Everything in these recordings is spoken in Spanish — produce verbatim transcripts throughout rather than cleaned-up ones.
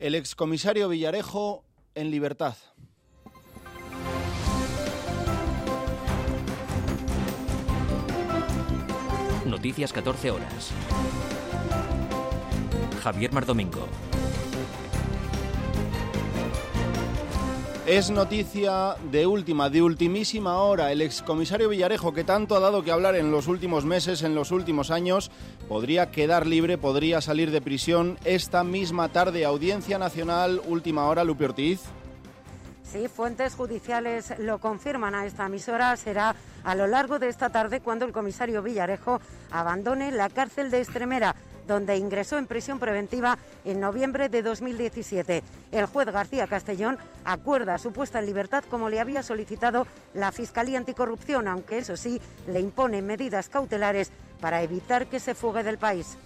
El excomisario Villarejo en libertad. Noticias catorce horas. Javier Mardomingo. Es noticia de última, de ultimísima hora. El excomisario Villarejo, que tanto ha dado que hablar en los últimos meses, en los últimos años, podría quedar libre, podría salir de prisión esta misma tarde. Audiencia Nacional, última hora, Lupe Ortiz. Sí, fuentes judiciales lo confirman a esta emisora. Será a lo largo de esta tarde cuando el comisario Villarejo abandone la cárcel de Extremera, donde ingresó en prisión preventiva en noviembre de dos mil diecisiete. El juez García Castellón acuerda su puesta en libertad como le había solicitado la Fiscalía Anticorrupción, aunque eso sí, le impone medidas cautelares para evitar que se fugue del país.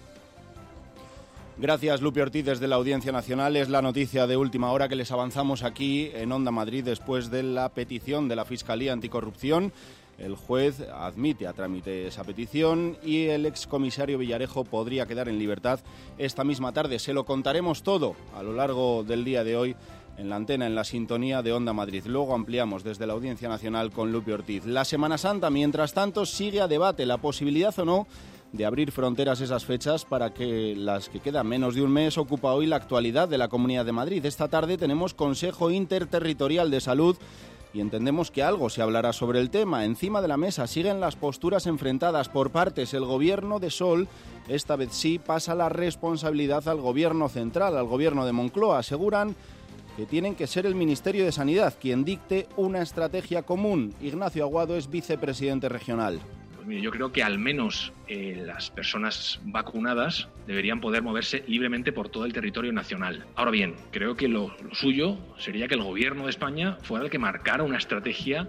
Gracias, Lupe Ortiz, desde la Audiencia Nacional. Es la noticia de última hora que les avanzamos aquí en Onda Madrid después de la petición de la Fiscalía Anticorrupción. El juez admite a trámite esa petición y el excomisario Villarejo podría quedar en libertad esta misma tarde. Se lo contaremos todo a lo largo del día de hoy en la antena, en la sintonía de Onda Madrid. Luego ampliamos desde la Audiencia Nacional con Lupe Ortiz. La Semana Santa, mientras tanto, sigue a debate la posibilidad o no de abrir fronteras esas fechas para que las que quedan menos de un mes ocupa hoy la actualidad de la Comunidad de Madrid. Esta tarde tenemos Consejo Interterritorial de Salud y entendemos que algo se hablará sobre el tema. Encima de la mesa siguen las posturas enfrentadas por partes. El gobierno de Sol, esta vez sí, pasa la responsabilidad al gobierno central, al gobierno de Moncloa. Aseguran que tienen que ser el Ministerio de Sanidad quien dicte una estrategia común. Ignacio Aguado es vicepresidente regional. Pues mire, yo creo que al menos eh, las personas vacunadas deberían poder moverse libremente por todo el territorio nacional. Ahora bien, creo que lo, lo suyo sería que el gobierno de España fuera el que marcara una estrategia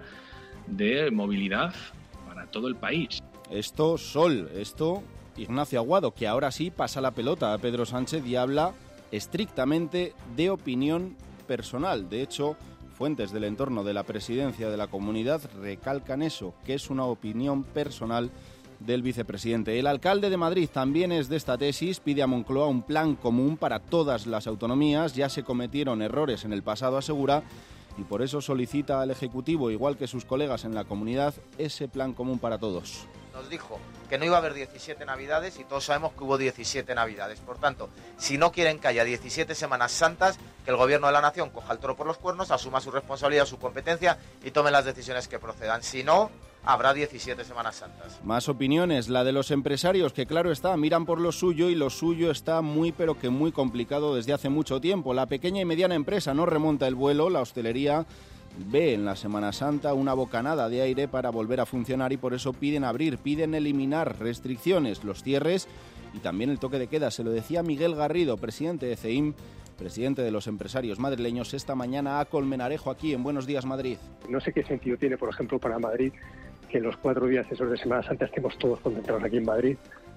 de movilidad para todo el país. Esto, Sol, esto, Ignacio Aguado, que ahora sí pasa la pelota a Pedro Sánchez y habla estrictamente de opinión personal. De hecho, fuentes del entorno de la presidencia de la comunidad recalcan eso, que es una opinión personal del vicepresidente. El alcalde de Madrid también es de esta tesis, pide a Moncloa un plan común para todas las autonomías. Ya se cometieron errores en el pasado, asegura, y por eso solicita al Ejecutivo, igual que sus colegas en la comunidad, ese plan común para todos. Nos dijo que no iba a haber diecisiete Navidades y todos sabemos que hubo diecisiete Navidades. Por tanto, si no quieren que haya diecisiete Semanas Santas, que el Gobierno de la Nación coja el toro por los cuernos, asuma su responsabilidad, su competencia y tome las decisiones que procedan. Si no, habrá diecisiete Semanas Santas. Más opiniones, la de los empresarios, que claro está, miran por lo suyo y lo suyo está muy pero que muy complicado desde hace mucho tiempo. La pequeña y mediana empresa no remonta el vuelo, la hostelería ve en la Semana Santa una bocanada de aire para volver a funcionar y por eso piden abrir, piden eliminar restricciones, los cierres y también el toque de queda. Se lo decía Miguel Garrido, presidente de C E I M, presidente de los empresarios madrileños, esta mañana a Colmenarejo, aquí en Buenos Días Madrid. No sé qué sentido tiene, por ejemplo, para Madrid que en los cuatro días esos de Semana Santa estemos todos concentrados aquí en Madrid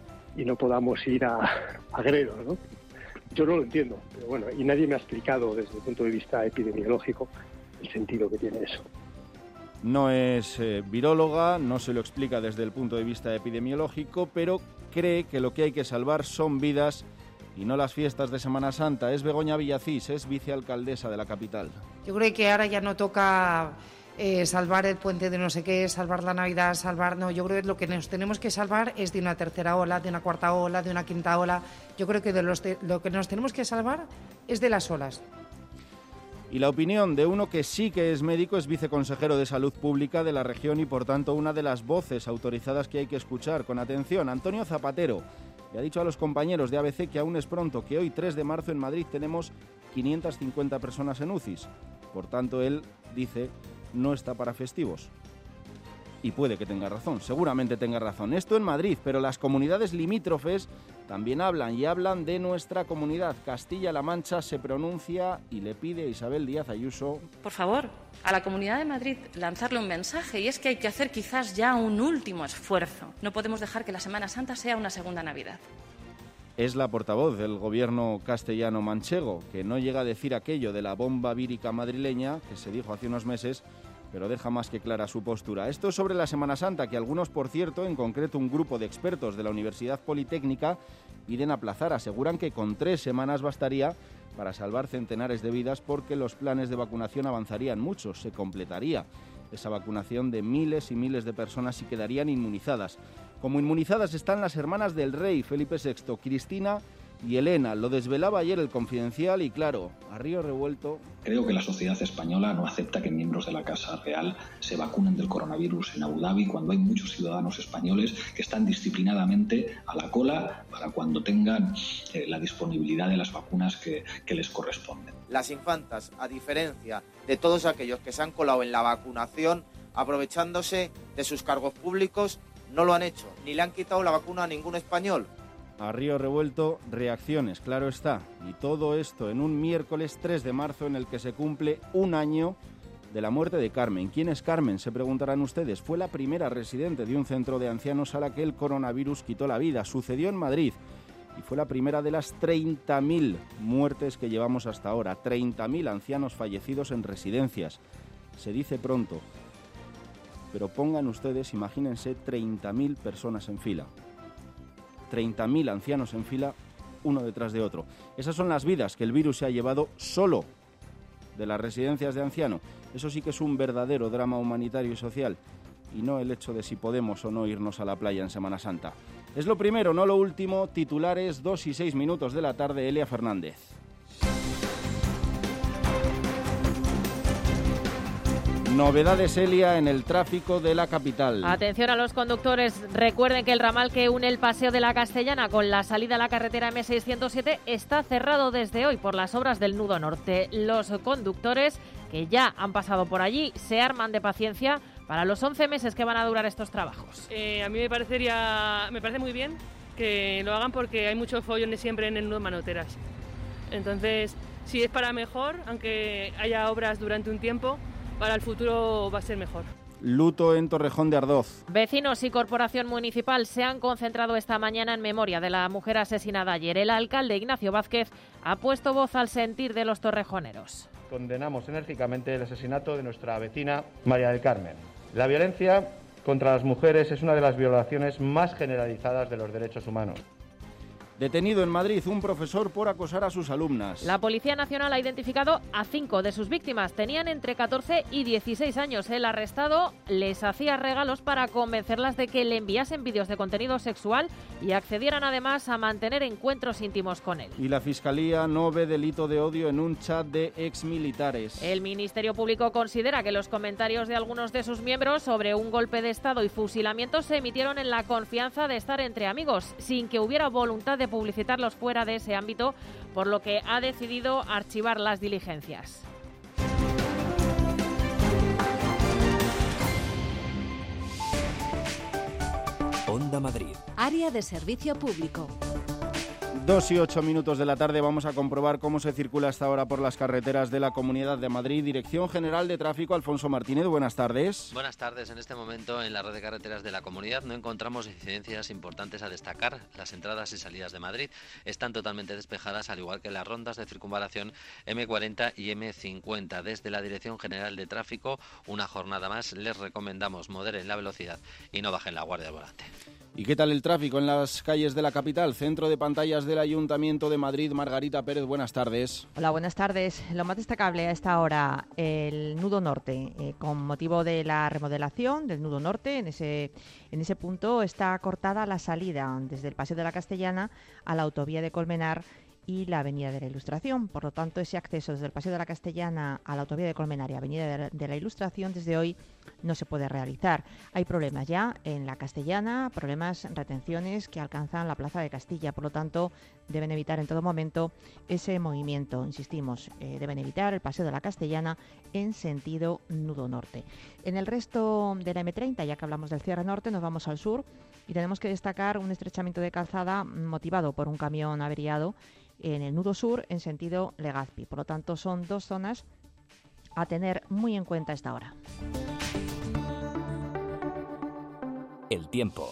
y no podamos ir a, a Gredos, ¿no? Yo no lo entiendo, pero bueno, y nadie me ha explicado desde el punto de vista epidemiológico el sentido que tiene eso. No es eh, viróloga, no se lo explica desde el punto de vista epidemiológico, pero cree que lo que hay que salvar son vidas y no las fiestas de Semana Santa. Es Begoña Villacís, es vicealcaldesa de la capital. Yo creo que ahora ya no toca eh, salvar el puente de no sé qué, salvar la Navidad, salvar... No, yo creo que lo que nos tenemos que salvar es de una tercera ola, de una cuarta ola, de una quinta ola. Yo creo que de los de, lo que nos tenemos que salvar es de las olas. Y la opinión de uno que sí que es médico, es viceconsejero de Salud Pública de la región y por tanto una de las voces autorizadas que hay que escuchar con atención. Antonio Zapatero le ha dicho a los compañeros de A B C que aún es pronto, que hoy tres de marzo en Madrid tenemos quinientas cincuenta personas en U C Is. Por tanto, él dice no está para festivos. Y puede que tenga razón, seguramente tenga razón. Esto en Madrid, pero las comunidades limítrofes también hablan y hablan de nuestra comunidad. Castilla-La Mancha se pronuncia y le pide a Isabel Díaz Ayuso... Por favor, a la Comunidad de Madrid lanzarle un mensaje y es que hay que hacer quizás ya un último esfuerzo. No podemos dejar que la Semana Santa sea una segunda Navidad. Es la portavoz del gobierno castellano-manchego, que no llega a decir aquello de la bomba vírica madrileña que se dijo hace unos meses, pero deja más que clara su postura. Esto es sobre la Semana Santa, que algunos, por cierto, en concreto un grupo de expertos de la Universidad Politécnica, piden aplazar. Aseguran que con tres semanas bastaría para salvar centenares de vidas, porque los planes de vacunación avanzarían mucho, se completaría esa vacunación de miles y miles de personas y quedarían inmunizadas. Como inmunizadas están las hermanas del rey Felipe sexto, Cristina y Elena. Lo desvelaba ayer el Confidencial y, claro, a río revuelto. Creo que la sociedad española no acepta que miembros de la Casa Real se vacunen del coronavirus en Abu Dhabi, cuando hay muchos ciudadanos españoles que están disciplinadamente a la cola para cuando tengan eh, la disponibilidad de las vacunas que, que les corresponden. Las infantas, a diferencia de todos aquellos que se han colado en la vacunación, aprovechándose de sus cargos públicos, no lo han hecho, ni le han quitado la vacuna a ningún español. A río revuelto, reacciones, claro está. Y todo esto en un miércoles tres de marzo en el que se cumple un año de la muerte de Carmen. ¿Quién es Carmen?, se preguntarán ustedes. Fue la primera residente de un centro de ancianos a la que el coronavirus quitó la vida. Sucedió en Madrid y fue la primera de las treinta mil muertes que llevamos hasta ahora. treinta mil ancianos fallecidos en residencias. Se dice pronto, pero pongan ustedes, imagínense, treinta mil personas en fila. treinta mil ancianos en fila, uno detrás de otro. Esas son las vidas que el virus se ha llevado solo de las residencias de ancianos. Eso sí que es un verdadero drama humanitario y social, y no el hecho de si podemos o no irnos a la playa en Semana Santa. Es lo primero, no lo último. Titulares, dos y seis minutos de la tarde. Elia Fernández. Novedades, Elia, en el tráfico de la capital. Atención a los conductores. Recuerden que el ramal que une el Paseo de la Castellana con la salida a la carretera eme seiscientos siete está cerrado desde hoy por las obras del nudo norte. Los conductores que ya han pasado por allí se arman de paciencia para los once meses que van a durar estos trabajos. Eh, a mí me parecería, me parece muy bien que lo hagan, porque hay muchos follones siempre en el nudo Manoteras. Entonces, si es para mejor, aunque haya obras durante un tiempo, para el futuro va a ser mejor. Luto en Torrejón de Ardoz. Vecinos y corporación municipal se han concentrado esta mañana en memoria de la mujer asesinada ayer. El alcalde Ignacio Vázquez ha puesto voz al sentir de los torrejoneros. Condenamos enérgicamente el asesinato de nuestra vecina María del Carmen. La violencia contra las mujeres es una de las violaciones más generalizadas de los derechos humanos. Detenido en Madrid un profesor por acosar a sus alumnas. La Policía Nacional ha identificado a cinco de sus víctimas. Tenían entre catorce y dieciséis años. El arrestado les hacía regalos para convencerlas de que le enviasen vídeos de contenido sexual y accedieran además a mantener encuentros íntimos con él. Y la Fiscalía no ve delito de odio en un chat de exmilitares. El Ministerio Público considera que los comentarios de algunos de sus miembros sobre un golpe de Estado y fusilamientos se emitieron en la confianza de estar entre amigos, sin que hubiera voluntad de publicitarlos fuera de ese ámbito, por lo que ha decidido archivar las diligencias. Onda Madrid. Área de servicio público. Dos y ocho minutos de la tarde vamos a comprobar cómo se circula hasta ahora por las carreteras de la Comunidad de Madrid. Dirección General de Tráfico, Alfonso Martínez, buenas tardes. Buenas tardes. En este momento en la red de carreteras de la Comunidad no encontramos incidencias importantes a destacar. Las entradas y salidas de Madrid están totalmente despejadas, al igual que las rondas de circunvalación eme cuarenta y eme cincuenta. Desde la Dirección General de Tráfico, una jornada más, les recomendamos moderen la velocidad y no bajen la guardia al volante. ¿Y qué tal el tráfico en las calles de la capital? Centro de pantallas del Ayuntamiento de Madrid, Margarita Pérez, buenas tardes. Hola, buenas tardes. Lo más destacable a esta hora, el nudo norte. Eh, con motivo de la remodelación del nudo norte, en ese, en ese punto está cortada la salida desde el Paseo de la Castellana a la autovía de Colmenar y la Avenida de la Ilustración. Por lo tanto, ese acceso desde el Paseo de la Castellana a la autovía de Colmenar y Avenida de la Ilustración desde hoy no se puede realizar. Hay problemas ya en la Castellana, problemas, retenciones que alcanzan la Plaza de Castilla. Por lo tanto, deben evitar en todo momento ese movimiento. Insistimos, eh, deben evitar el Paseo de la Castellana en sentido nudo norte. En el resto de la eme treinta, ya que hablamos del cierre norte, nos vamos al sur y tenemos que destacar un estrechamiento de calzada motivado por un camión averiado en el nudo sur en sentido Legazpi. Por lo tanto, son dos zonas a tener muy en cuenta a esta hora. El tiempo.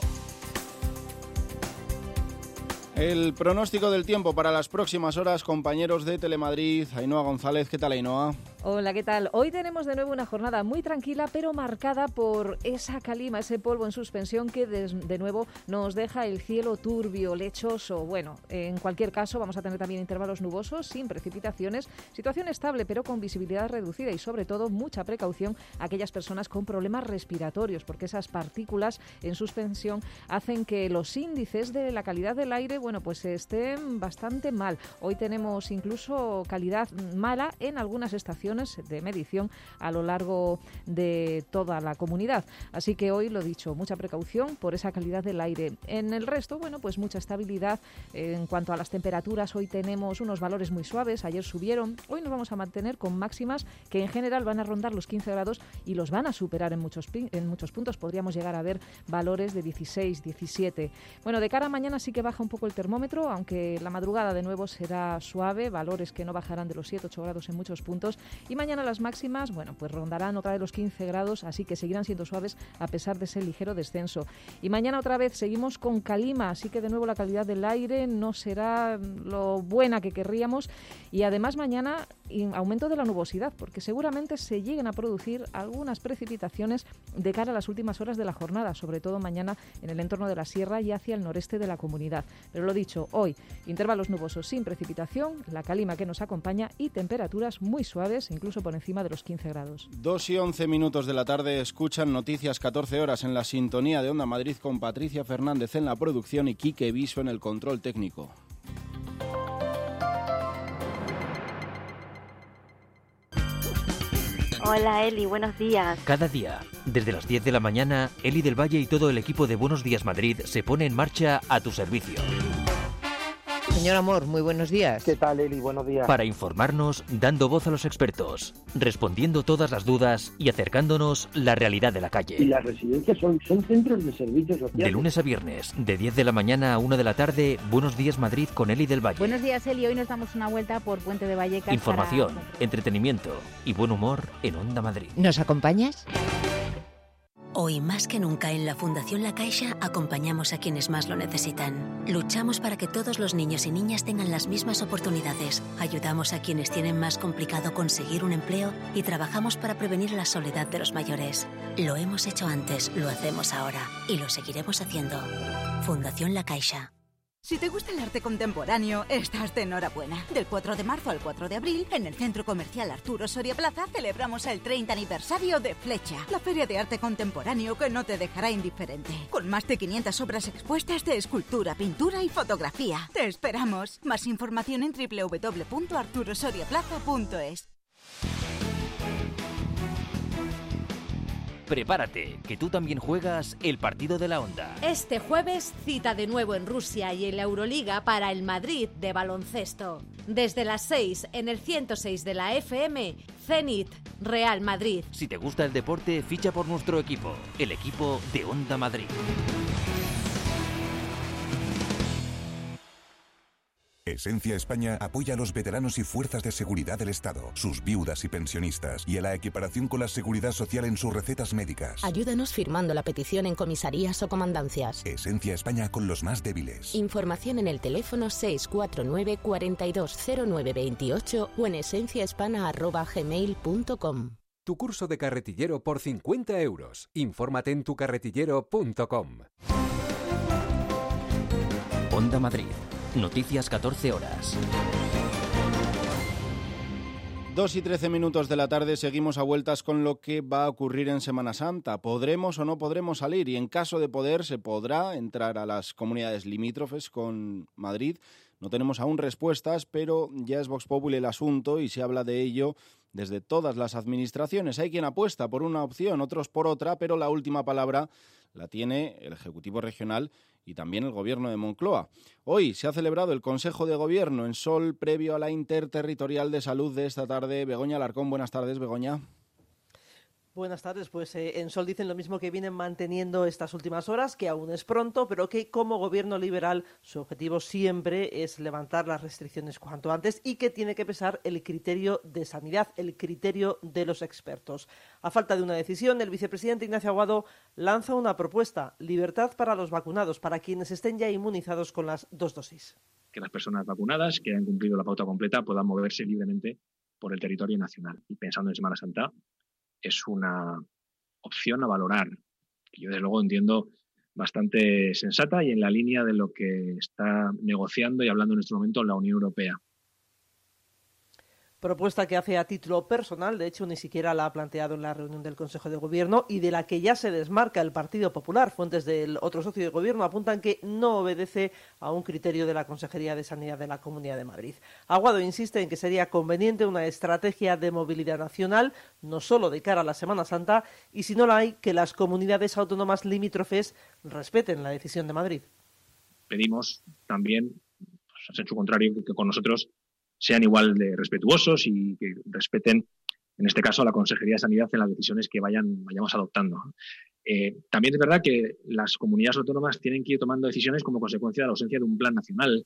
El pronóstico del tiempo para las próximas horas, compañeros de Telemadrid. Ainhoa González, ¿qué tal, Ainhoa? Hola, ¿qué tal? Hoy tenemos de nuevo una jornada muy tranquila, pero marcada por esa calima, ese polvo en suspensión que de, de nuevo nos deja el cielo turbio, lechoso. Bueno, en cualquier caso vamos a tener también intervalos nubosos, sin precipitaciones, situación estable pero con visibilidad reducida y sobre todo mucha precaución a aquellas personas con problemas respiratorios, porque esas partículas en suspensión hacen que los índices de la calidad del aire, bueno, pues estén bastante mal. Hoy tenemos incluso calidad mala en algunas estaciones de medición a lo largo de toda la comunidad. Así que hoy, lo dicho, mucha precaución por esa calidad del aire. En el resto, bueno, pues mucha estabilidad. En cuanto a las temperaturas, hoy tenemos unos valores muy suaves, ayer subieron, hoy nos vamos a mantener con máximas que en general van a rondar los quince grados y los van a superar en muchos, en muchos puntos. Podríamos llegar a ver valores de dieciséis, diecisiete. Bueno, de cara a mañana sí que baja un poco el termómetro, aunque la madrugada de nuevo será suave, valores que no bajarán de los siete, ocho grados en muchos puntos. Y mañana las máximas, bueno, pues rondarán otra vez los quince grados, así que seguirán siendo suaves a pesar de ese ligero descenso. Y mañana otra vez seguimos con calima, así que de nuevo la calidad del aire no será lo buena que querríamos. Y además mañana aumento de la nubosidad, porque seguramente se lleguen a producir algunas precipitaciones de cara a las últimas horas de la jornada, sobre todo mañana en el entorno de la sierra y hacia el noreste de la comunidad. Pero lo dicho, hoy intervalos nubosos sin precipitación, la calima que nos acompaña y temperaturas muy suaves, incluso por encima de los quince grados. dos y once minutos de la tarde, escuchan Noticias catorce horas en la sintonía de Onda Madrid con Patricia Fernández en la producción y Quique Viso en el control técnico. Hola Eli, buenos días. Cada día, desde las diez de la mañana, Eli del Valle y todo el equipo de Buenos Días Madrid se pone en marcha a tu servicio. Señor Amor, muy buenos días. ¿Qué tal, Eli? Buenos días. Para informarnos, dando voz a los expertos, respondiendo todas las dudas y acercándonos la realidad de la calle. Y las residencias son, son centros de servicios sociales. De lunes a viernes, de diez de la mañana a una de la tarde, Buenos Días Madrid con Eli del Valle. Buenos días, Eli. Hoy nos damos una vuelta por Puente de Vallecas. Información, para... entretenimiento y buen humor en Onda Madrid. ¿Nos acompañas? Hoy más que nunca en la Fundación La Caixa acompañamos a quienes más lo necesitan. Luchamos para que todos los niños y niñas tengan las mismas oportunidades. Ayudamos a quienes tienen más complicado conseguir un empleo y trabajamos para prevenir la soledad de los mayores. Lo hemos hecho antes, lo hacemos ahora y lo seguiremos haciendo. Fundación La Caixa. Si te gusta el arte contemporáneo, estás de enhorabuena. Del cuatro de marzo al cuatro de abril, en el Centro Comercial Arturo Soria Plaza, celebramos el treinta aniversario de Flecha, la feria de arte contemporáneo que no te dejará indiferente. Con más de quinientas obras expuestas de escultura, pintura y fotografía. ¡Te esperamos! Más información en doble u doble u doble u punto arturo soria plaza punto es. Prepárate, que tú también juegas el partido de la Onda. Este jueves, cita de nuevo en Rusia y en la Euroliga para el Madrid de baloncesto. Desde las seis, en el ciento seis de la F M, Zenit, Real Madrid. Si te gusta el deporte, ficha por nuestro equipo, el equipo de Onda Madrid. Esencia España apoya a los veteranos y fuerzas de seguridad del Estado, sus viudas y pensionistas, y a la equiparación con la seguridad social en sus recetas médicas. Ayúdanos firmando la petición en comisarías o comandancias. Esencia España con los más débiles. Información en el teléfono seis cuatro nueve, cuatro dos cero nueve dos ocho o en esenciahispana arroba gmail punto com. Tu curso de carretillero por cincuenta euros. Infórmate en tu carretillero punto com. Onda Madrid. Noticias catorce horas. Dos y trece minutos de la tarde, seguimos a vueltas con lo que va a ocurrir en Semana Santa. ¿Podremos o no podremos salir? Y en caso de poder, ¿se podrá entrar a las comunidades limítrofes con Madrid? No tenemos aún respuestas, pero ya es Vox Populi el asunto y se habla de ello desde todas las administraciones. Hay quien apuesta por una opción, otros por otra, pero la última palabra la tiene el Ejecutivo Regional y también el Gobierno de Moncloa. Hoy se ha celebrado el Consejo de Gobierno en Sol previo a la Interterritorial de Salud de esta tarde. Begoña Alarcón, buenas tardes, Begoña. Buenas tardes, pues eh, en Sol dicen lo mismo que vienen manteniendo estas últimas horas, que aún es pronto, pero que como gobierno liberal su objetivo siempre es levantar las restricciones cuanto antes y que tiene que pesar el criterio de sanidad, el criterio de los expertos. A falta de una decisión, el vicepresidente Ignacio Aguado lanza una propuesta: libertad para los vacunados, para quienes estén ya inmunizados con las dos dosis. Que las personas vacunadas, que han cumplido la pauta completa, puedan moverse libremente por el territorio nacional. Y pensando en Semana Santa, es una opción a valorar, que yo desde luego entiendo bastante sensata y en la línea de lo que está negociando y hablando en este momento la Unión Europea. Propuesta que hace a título personal, de hecho ni siquiera la ha planteado en la reunión del Consejo de Gobierno y de la que ya se desmarca el Partido Popular. Fuentes del otro socio de Gobierno apuntan que no obedece a un criterio de la Consejería de Sanidad de la Comunidad de Madrid. Aguado insiste en que sería conveniente una estrategia de movilidad nacional, no solo de cara a la Semana Santa, y si no la hay, que las comunidades autónomas limítrofes respeten la decisión de Madrid. Pedimos también, pues, en su contrario, que con nosotros sean igual de respetuosos y que respeten, en este caso, a la Consejería de Sanidad en las decisiones que vayan vayamos adoptando. Eh, también es verdad que las comunidades autónomas tienen que ir tomando decisiones como consecuencia de la ausencia de un plan nacional.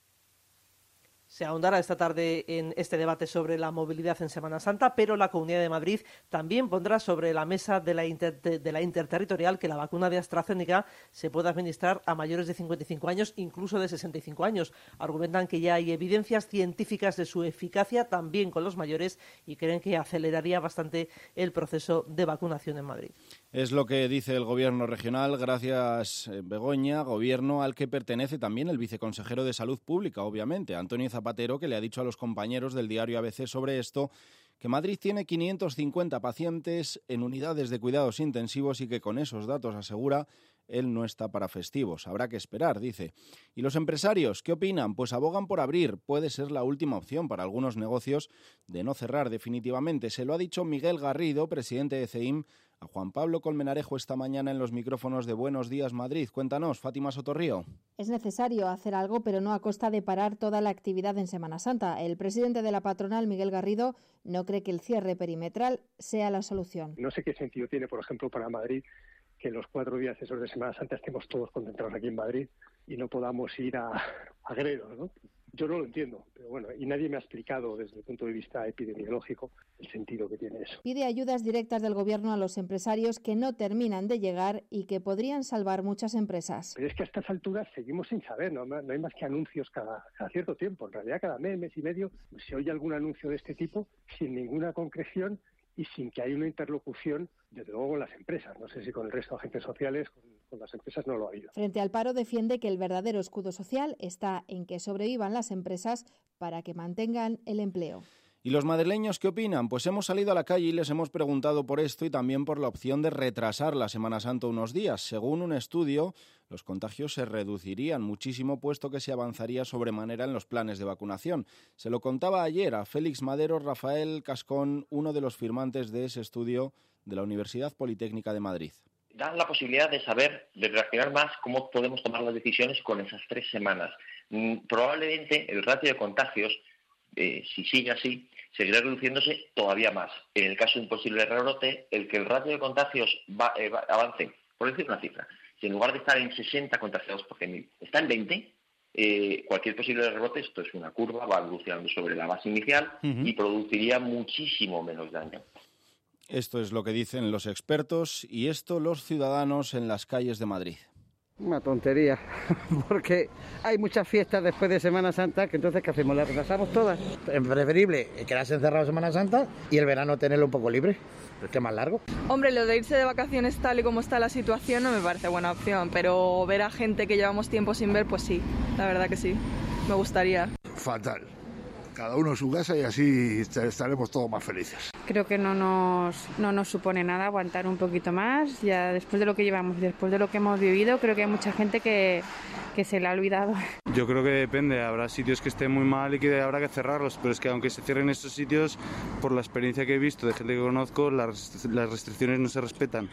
Se ahondará esta tarde en este debate sobre la movilidad en Semana Santa, pero la Comunidad de Madrid también pondrá sobre la mesa de la, inter, de la interterritorial que la vacuna de AstraZeneca se pueda administrar a mayores de cincuenta y cinco años, incluso de sesenta y cinco años. Argumentan que ya hay evidencias científicas de su eficacia también con los mayores y creen que aceleraría bastante el proceso de vacunación en Madrid. Es lo que dice el Gobierno regional, gracias Begoña, gobierno al que pertenece también el viceconsejero de Salud Pública, obviamente, Antonio Zapatero, que le ha dicho a los compañeros del diario A B C sobre esto que Madrid tiene quinientos cincuenta pacientes en unidades de cuidados intensivos y que con esos datos, asegura, él no está para festivos. Habrá que esperar, dice. ¿Y los empresarios qué opinan? Pues abogan por abrir. Puede ser la última opción para algunos negocios de no cerrar definitivamente. Se lo ha dicho Miguel Garrido, presidente de C E I M, a Juan Pablo Colmenarejo esta mañana en los micrófonos de Buenos Días Madrid. Cuéntanos, Fátima Sotorrío. Es necesario hacer algo, pero no a costa de parar toda la actividad en Semana Santa. El presidente de la patronal, Miguel Garrido, no cree que el cierre perimetral sea la solución. No sé qué sentido tiene, por ejemplo, para Madrid que los cuatro días esos de Semana Santa estemos todos concentrados aquí en Madrid y no podamos ir a, a Gredos, ¿no? Yo no lo entiendo, pero bueno, y nadie me ha explicado desde el punto de vista epidemiológico el sentido que tiene eso. Pide ayudas directas del Gobierno a los empresarios que no terminan de llegar y que podrían salvar muchas empresas. Pero es que a estas alturas seguimos sin saber, no, no hay más que anuncios cada, cada cierto tiempo. En realidad cada mes, mes y medio se oye algún anuncio de este tipo sin ninguna concreción y sin que haya una interlocución, desde luego, con las empresas. No sé si con el resto de agentes sociales, con, con las empresas no lo ha habido. Frente al paro defiende que el verdadero escudo social está en que sobrevivan las empresas para que mantengan el empleo. ¿Y los madrileños qué opinan? Pues hemos salido a la calle y les hemos preguntado por esto y también por la opción de retrasar la Semana Santa unos días. Según un estudio, los contagios se reducirían muchísimo, puesto que se avanzaría sobremanera en los planes de vacunación. Se lo contaba ayer a Félix Madero Rafael Cascón, uno de los firmantes de ese estudio de la Universidad Politécnica de Madrid. Dan la posibilidad de saber, de reaccionar más, cómo podemos tomar las decisiones con esas tres semanas. Probablemente el ratio de contagios, eh, si sigue así, seguirá reduciéndose todavía más. En el caso de un posible rebrote, el que el ratio de contagios va, eh, va, avance, por decir una cifra, si en lugar de estar en sesenta contagiados por cien mil, está en veinte, eh, cualquier posible rebote, esto es una curva, va evolucionando sobre la base inicial uh-huh. y produciría muchísimo menos daño. Esto es lo que dicen los expertos y esto los ciudadanos en las calles de Madrid. Una tontería, porque hay muchas fiestas después de Semana Santa, que entonces ¿qué hacemos? ¿Las retrasamos todas? Es preferible quedarse encerrado Semana Santa y el verano tenerlo un poco libre, es que es más largo. Hombre, lo de irse de vacaciones tal y como está la situación no me parece buena opción, pero ver a gente que llevamos tiempo sin ver, pues sí, la verdad que sí, me gustaría. Fatal. Cada uno en su casa y así estaremos todos más felices. Creo que no nos, no nos supone nada aguantar un poquito más. Ya después de lo que llevamos, después de lo que hemos vivido, creo que hay mucha gente que, que se le ha olvidado. Yo creo que depende. Habrá sitios que estén muy mal y que habrá que cerrarlos. Pero es que aunque se cierren esos sitios, por la experiencia que he visto de gente que conozco, las, las restricciones no se respetan.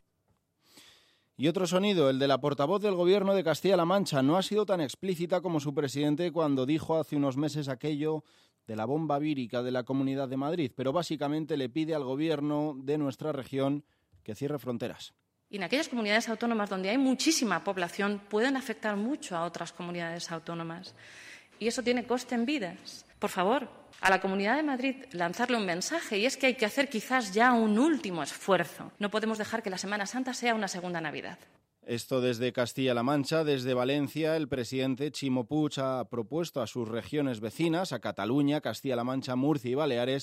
Y otro sonido, el de la portavoz del Gobierno de Castilla-La Mancha. No ha sido tan explícita como su presidente cuando dijo hace unos meses aquello de la bomba vírica de la Comunidad de Madrid, pero básicamente le pide al Gobierno de nuestra región que cierre fronteras. Y en aquellas comunidades autónomas donde hay muchísima población pueden afectar mucho a otras comunidades autónomas. Y eso tiene coste en vidas. Por favor, a la Comunidad de Madrid lanzarle un mensaje, y es que hay que hacer quizás ya un último esfuerzo. No podemos dejar que la Semana Santa sea una segunda Navidad. Esto desde Castilla-La Mancha. Desde Valencia, el presidente Ximo Puig ha propuesto a sus regiones vecinas, a Cataluña, Castilla-La Mancha, Murcia y Baleares,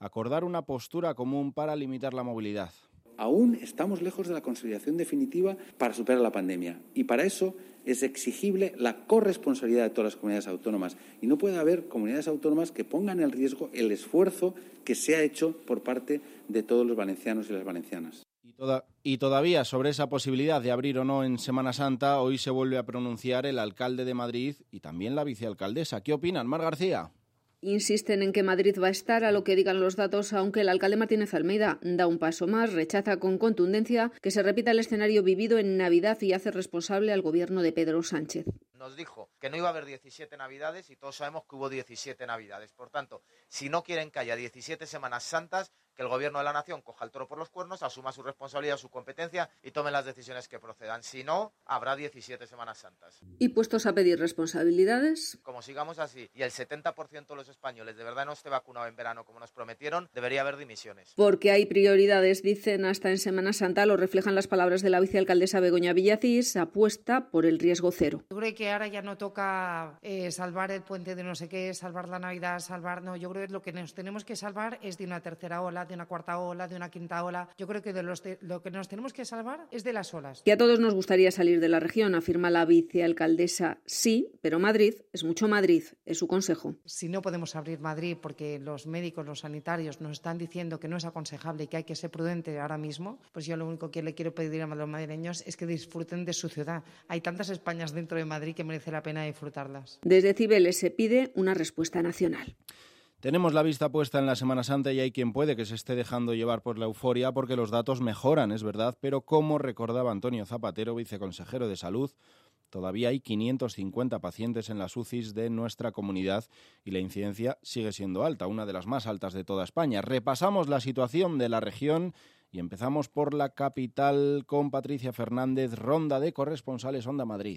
acordar una postura común para limitar la movilidad. Aún estamos lejos de la consolidación definitiva para superar la pandemia y para eso es exigible la corresponsabilidad de todas las comunidades autónomas y no puede haber comunidades autónomas que pongan en riesgo el esfuerzo que se ha hecho por parte de todos los valencianos y las valencianas. Y, toda, y todavía sobre esa posibilidad de abrir o no en Semana Santa, hoy se vuelve a pronunciar el alcalde de Madrid y también la vicealcaldesa. ¿Qué opinan, Mar García? Insisten en que Madrid va a estar a lo que digan los datos, aunque el alcalde Martínez Almeida da un paso más, rechaza con contundencia que se repita el escenario vivido en Navidad y hace responsable al gobierno de Pedro Sánchez. Nos dijo que no iba a haber diecisiete Navidades y todos sabemos que hubo diecisiete Navidades. Por tanto, si no quieren que haya diecisiete Semanas Santas, que el Gobierno de la Nación coja el toro por los cuernos, asuma su responsabilidad, su competencia y tome las decisiones que procedan. Si no, habrá diecisiete Semanas Santas. ¿Y puestos a pedir responsabilidades? Como sigamos así y el setenta por ciento de los españoles de verdad no esté vacunado en verano como nos prometieron, debería haber dimisiones. Porque hay prioridades, dicen, hasta en Semana Santa, lo reflejan las palabras de la vicealcaldesa Begoña Villacís, apuesta por el riesgo cero. Yo creo que ahora ya no toca eh, salvar el puente de no sé qué, salvar la Navidad, salvar... No, yo creo que lo que nos tenemos que salvar es de una tercera ola, de una cuarta ola, de una quinta ola. Yo creo que de los de, lo que nos tenemos que salvar es de las olas. Que a todos nos gustaría salir de la región, afirma la vicealcaldesa. Sí, pero Madrid es mucho Madrid, es su consejo. Si no podemos abrir Madrid porque los médicos, los sanitarios nos están diciendo que no es aconsejable y que hay que ser prudente ahora mismo, pues yo lo único que le quiero pedir a los madrileños es que disfruten de su ciudad. Hay tantas Españas dentro de Madrid que merece la pena disfrutarlas. Desde Cibeles se pide una respuesta nacional. Tenemos la vista puesta en la Semana Santa y hay quien puede que se esté dejando llevar por la euforia porque los datos mejoran, es verdad, pero como recordaba Antonio Zapatero, viceconsejero de Salud, todavía hay quinientos cincuenta pacientes en las U C Is de nuestra comunidad y la incidencia sigue siendo alta, una de las más altas de toda España. Repasamos la situación de la región y empezamos por la capital con Patricia Fernández, ronda de corresponsales Onda Madrid.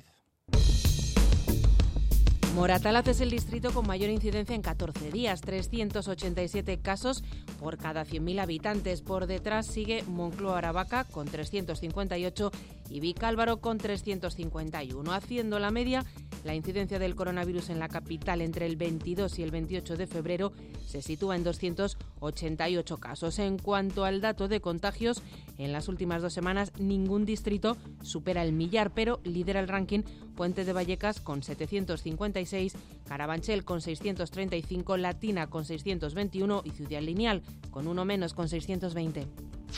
Moratalaz es el distrito con mayor incidencia en catorce días, trescientos ochenta y siete casos por cada cien mil habitantes. Por detrás sigue Moncloa-Aravaca con trescientos cincuenta y ocho y Vicálvaro con trescientos cincuenta y uno. Haciendo la media, la incidencia del coronavirus en la capital entre el veintidós y el veintiocho de febrero se sitúa en doscientos ochenta y ocho casos. En cuanto al dato de contagios, en las últimas dos semanas ningún distrito supera el millar, pero lidera el ranking Puente de Vallecas con setecientos cincuenta y seis, Carabanchel con seiscientos treinta y cinco, Latina con seiscientos veintiuno y Ciudad Lineal con uno menos con seiscientos veinte.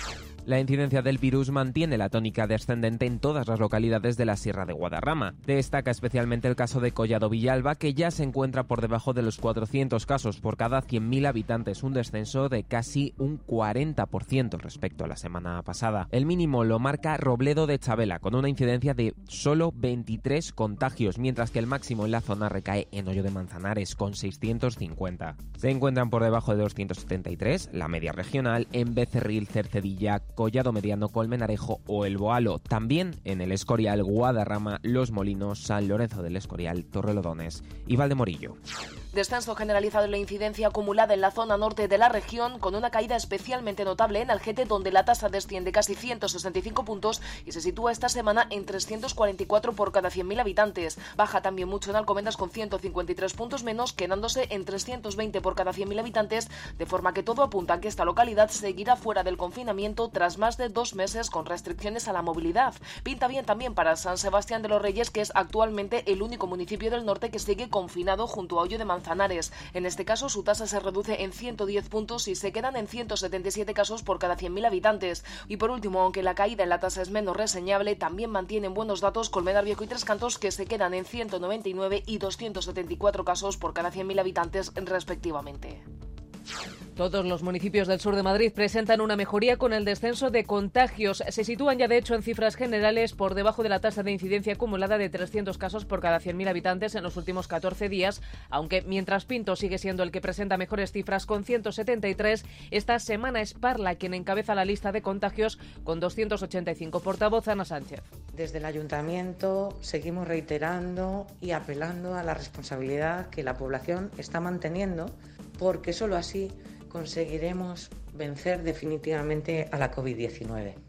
La incidencia del virus mantiene la tónica descendente en todas las localidades de la Sierra de Guadarrama. Destaca especialmente el caso de Collado Villalba, que ya se encuentra por debajo de los cuatrocientos casos por cada cien mil habitantes, un descenso de casi un cuarenta por ciento respecto a la semana pasada. El mínimo lo marca Robledo de Chabela, con una incidencia de solo veintitrés contagios, mientras que el máximo en la zona recae en Hoyo de Manzanares, con seiscientos cincuenta. Se encuentran por debajo de doscientos setenta y tres, la media regional, en Becerril, Cercedilla, Collado Mediano, Colmenarejo o El Boalo. También en el Escorial, Guadarrama, Los Molinos, San Lorenzo del Escorial, Torrelodones y Valdemorillo. Descenso generalizado en la incidencia acumulada en la zona norte de la región, con una caída especialmente notable en Algete, donde la tasa desciende casi ciento sesenta y cinco puntos y se sitúa esta semana en trescientos cuarenta y cuatro por cada cien mil habitantes. Baja también mucho en Alcobendas con ciento cincuenta y tres puntos menos, quedándose en trescientos veinte por cada cien mil habitantes, de forma que todo apunta a que esta localidad seguirá fuera del confinamiento tras más de dos meses con restricciones a la movilidad. Pinta bien también para San Sebastián de los Reyes, que es actualmente el único municipio del norte que sigue confinado junto a Hoyo de Manzanares. En este caso, su tasa se reduce en ciento diez puntos y se quedan en ciento setenta y siete casos por cada cien mil habitantes. Y por último, aunque la caída en la tasa es menos reseñable, también mantienen buenos datos Colmenar Viejo y Tres Cantos, que se quedan en ciento noventa y nueve y doscientos setenta y cuatro casos por cada cien mil habitantes respectivamente. Todos los municipios del sur de Madrid presentan una mejoría con el descenso de contagios. Se sitúan ya, de hecho, en cifras generales por debajo de la tasa de incidencia acumulada de trescientos casos por cada cien mil habitantes en los últimos catorce días, aunque mientras Pinto sigue siendo el que presenta mejores cifras con ciento setenta y tres, esta semana es Parla quien encabeza la lista de contagios con doscientos ochenta y cinco. Portavoz Ana Sánchez. Desde el Ayuntamiento seguimos reiterando y apelando a la responsabilidad que la población está manteniendo, porque solo así conseguiremos vencer definitivamente a la covid diecinueve.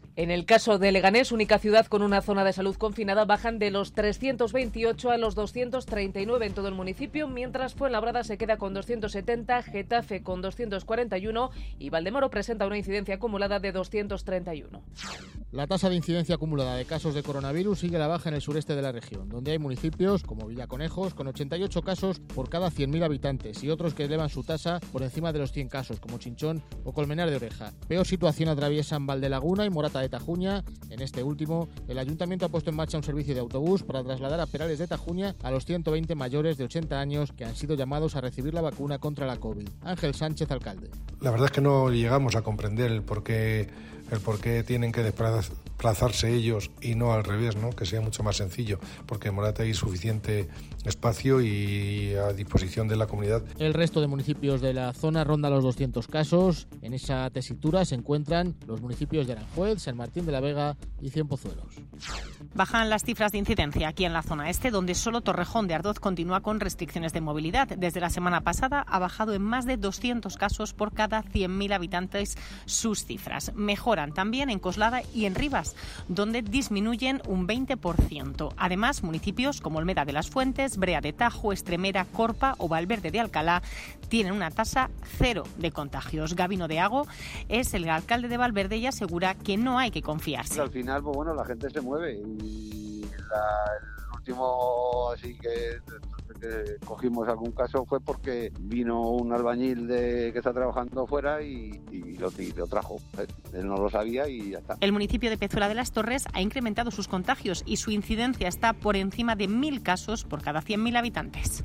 En el caso de Leganés, única ciudad con una zona de salud confinada, bajan de los trescientos veintiocho a los doscientos treinta y nueve en todo el municipio, mientras Fuenlabrada se queda con doscientos setenta, Getafe con doscientos cuarenta y uno y Valdemoro presenta una incidencia acumulada de doscientos treinta y uno. La tasa de incidencia acumulada de casos de coronavirus sigue a la baja en el sureste de la región, donde hay municipios como Villaconejos con ochenta y ocho casos por cada cien mil habitantes y otros que elevan su tasa por encima de los cien casos, como Chinchón o Colmenar de Oreja. Peor situación atraviesan Valdelaguna y Morata de Tajuña. En este último, el Ayuntamiento ha puesto en marcha un servicio de autobús para trasladar a Perales de Tajuña a los ciento veinte mayores de ochenta años que han sido llamados a recibir la vacuna contra la COVID. Ángel Sánchez, alcalde. La verdad es que no llegamos a comprender el por qué, el por qué tienen que desplazarse ellos y no al revés, ¿no? Que sea mucho más sencillo, porque en Morata hay suficiente espacio y a disposición de la comunidad. El resto de municipios de la zona ronda los doscientos casos. En esa tesitura se encuentran los municipios de Aranjuez, San Martín de la Vega y Cienpozuelos. Bajan las cifras de incidencia aquí en la zona este, donde solo Torrejón de Ardoz continúa con restricciones de movilidad. Desde la semana pasada ha bajado en más de doscientos casos por cada cien mil habitantes sus cifras. Mejoran también en Coslada y en Rivas, donde disminuyen un veinte por ciento. Además, municipios como Olmeda de las Fuentes, Brea de Tajo, Estremera, Corpa o Valverde de Alcalá tienen una tasa cero de contagios. Gabino de Ago es el alcalde de Valverde y asegura que no hay que confiarse. Al final, pues bueno, la gente se mueve y la, el último así que, que cogimos algún caso fue porque vino un albañil de, que está trabajando fuera y, y, lo, y lo trajo. Él no lo sabía y ya está. El municipio de Pezuela de las Torres ha incrementado sus contagios y su incidencia está por encima de mil casos por cada cien mil habitantes.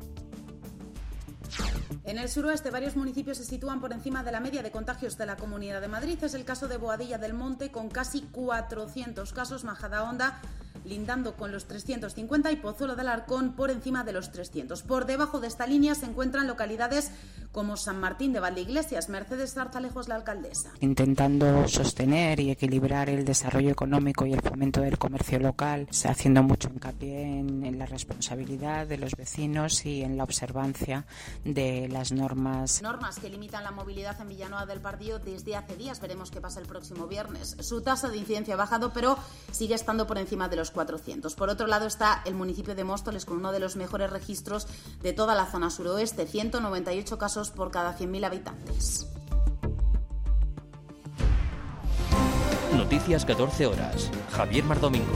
En el suroeste, varios municipios se sitúan por encima de la media de contagios de la Comunidad de Madrid. Es el caso de Boadilla del Monte, con casi cuatrocientos casos, Majadahonda lindando con los trescientos cincuenta y Pozuelo del Arcón por encima de los trescientos. Por debajo de esta línea se encuentran localidades como San Martín de Valdeiglesias. Mercedes Zarzalejos, la alcaldesa. Intentando sostener y equilibrar el desarrollo económico y el fomento del comercio local, se haciendo mucho hincapié en, en la responsabilidad de los vecinos y en la observancia de las normas. Normas que limitan la movilidad en Villanueva del Pardillo desde hace días. Veremos qué pasa el próximo viernes. Su tasa de incidencia ha bajado, pero sigue estando por encima de los cuatrocientos. Por otro lado está el municipio de Móstoles, con uno de los mejores registros de toda la zona suroeste, ciento noventa y ocho casos por cada cien mil habitantes. Noticias catorce horas. Javier Mardomingo.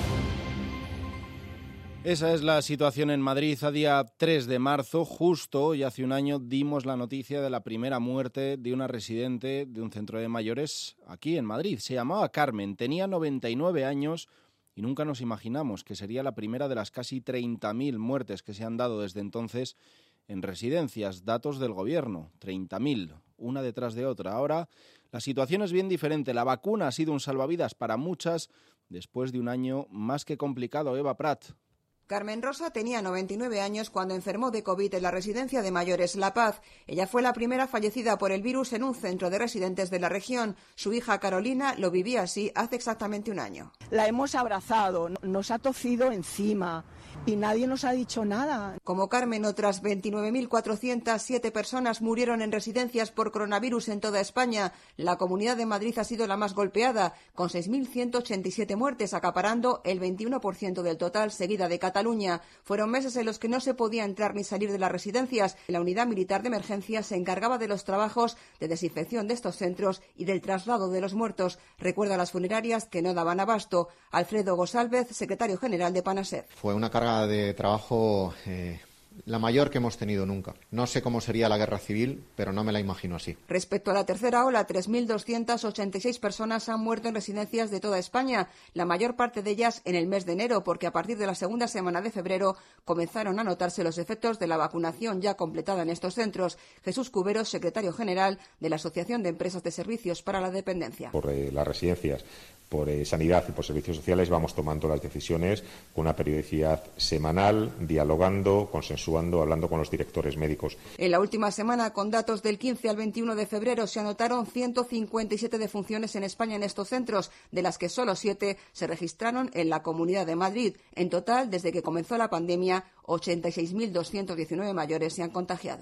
Esa es la situación en Madrid a día tres de marzo. Justo hoy, hace un año, dimos la noticia de la primera muerte de una residente de un centro de mayores aquí en Madrid. Se llamaba Carmen, tenía noventa y nueve años y nunca nos imaginamos que sería la primera de las casi treinta mil muertes que se han dado desde entonces en residencias. Datos del gobierno, treinta mil, una detrás de otra. Ahora la situación es bien diferente. La vacuna ha sido un salvavidas para muchas después de un año más que complicado. Eva Prat. Carmen Rosa tenía noventa y nueve años cuando enfermó de COVID en la residencia de mayores La Paz. Ella fue la primera fallecida por el virus en un centro de residentes de la región. Su hija Carolina lo vivía así hace exactamente un año. La hemos abrazado, nos ha tosido encima y nadie nos ha dicho nada. Como Carmen, otras veintinueve mil cuatrocientas siete personas murieron en residencias por coronavirus en toda España. La Comunidad de Madrid ha sido la más golpeada, con seis mil ciento ochenta y siete muertes, acaparando el veintiuno por ciento del total, seguida de Cataluña. Fueron meses en los que no se podía entrar ni salir de las residencias. La unidad militar de emergencia se encargaba de los trabajos de desinfección de estos centros y del traslado de los muertos. Recuerda a las funerarias que no daban abasto. Alfredo Gosálvez, secretario general de Panasef. Fue una carga de trabajo eh, la mayor que hemos tenido nunca. No sé cómo sería la guerra civil, pero no me la imagino así. Respecto a la tercera ola, tres mil doscientas ochenta y seis personas han muerto en residencias de toda España, la mayor parte de ellas en el mes de enero, porque a partir de la segunda semana de febrero comenzaron a notarse los efectos de la vacunación ya completada en estos centros. Jesús Cuberos, secretario general de la Asociación de Empresas de Servicios para la Dependencia. Por eh, las residencias, por eh, sanidad y por servicios sociales vamos tomando las decisiones con una periodicidad semanal, dialogando, consensuando, hablando con los directores médicos. En la última semana, con datos del quince al veintiuno de febrero, se anotaron ciento cincuenta y siete defunciones en España en estos centros, de las que solo siete se registraron en la Comunidad de Madrid. En total, desde que comenzó la pandemia, ochenta y seis mil doscientos diecinueve mayores se han contagiado.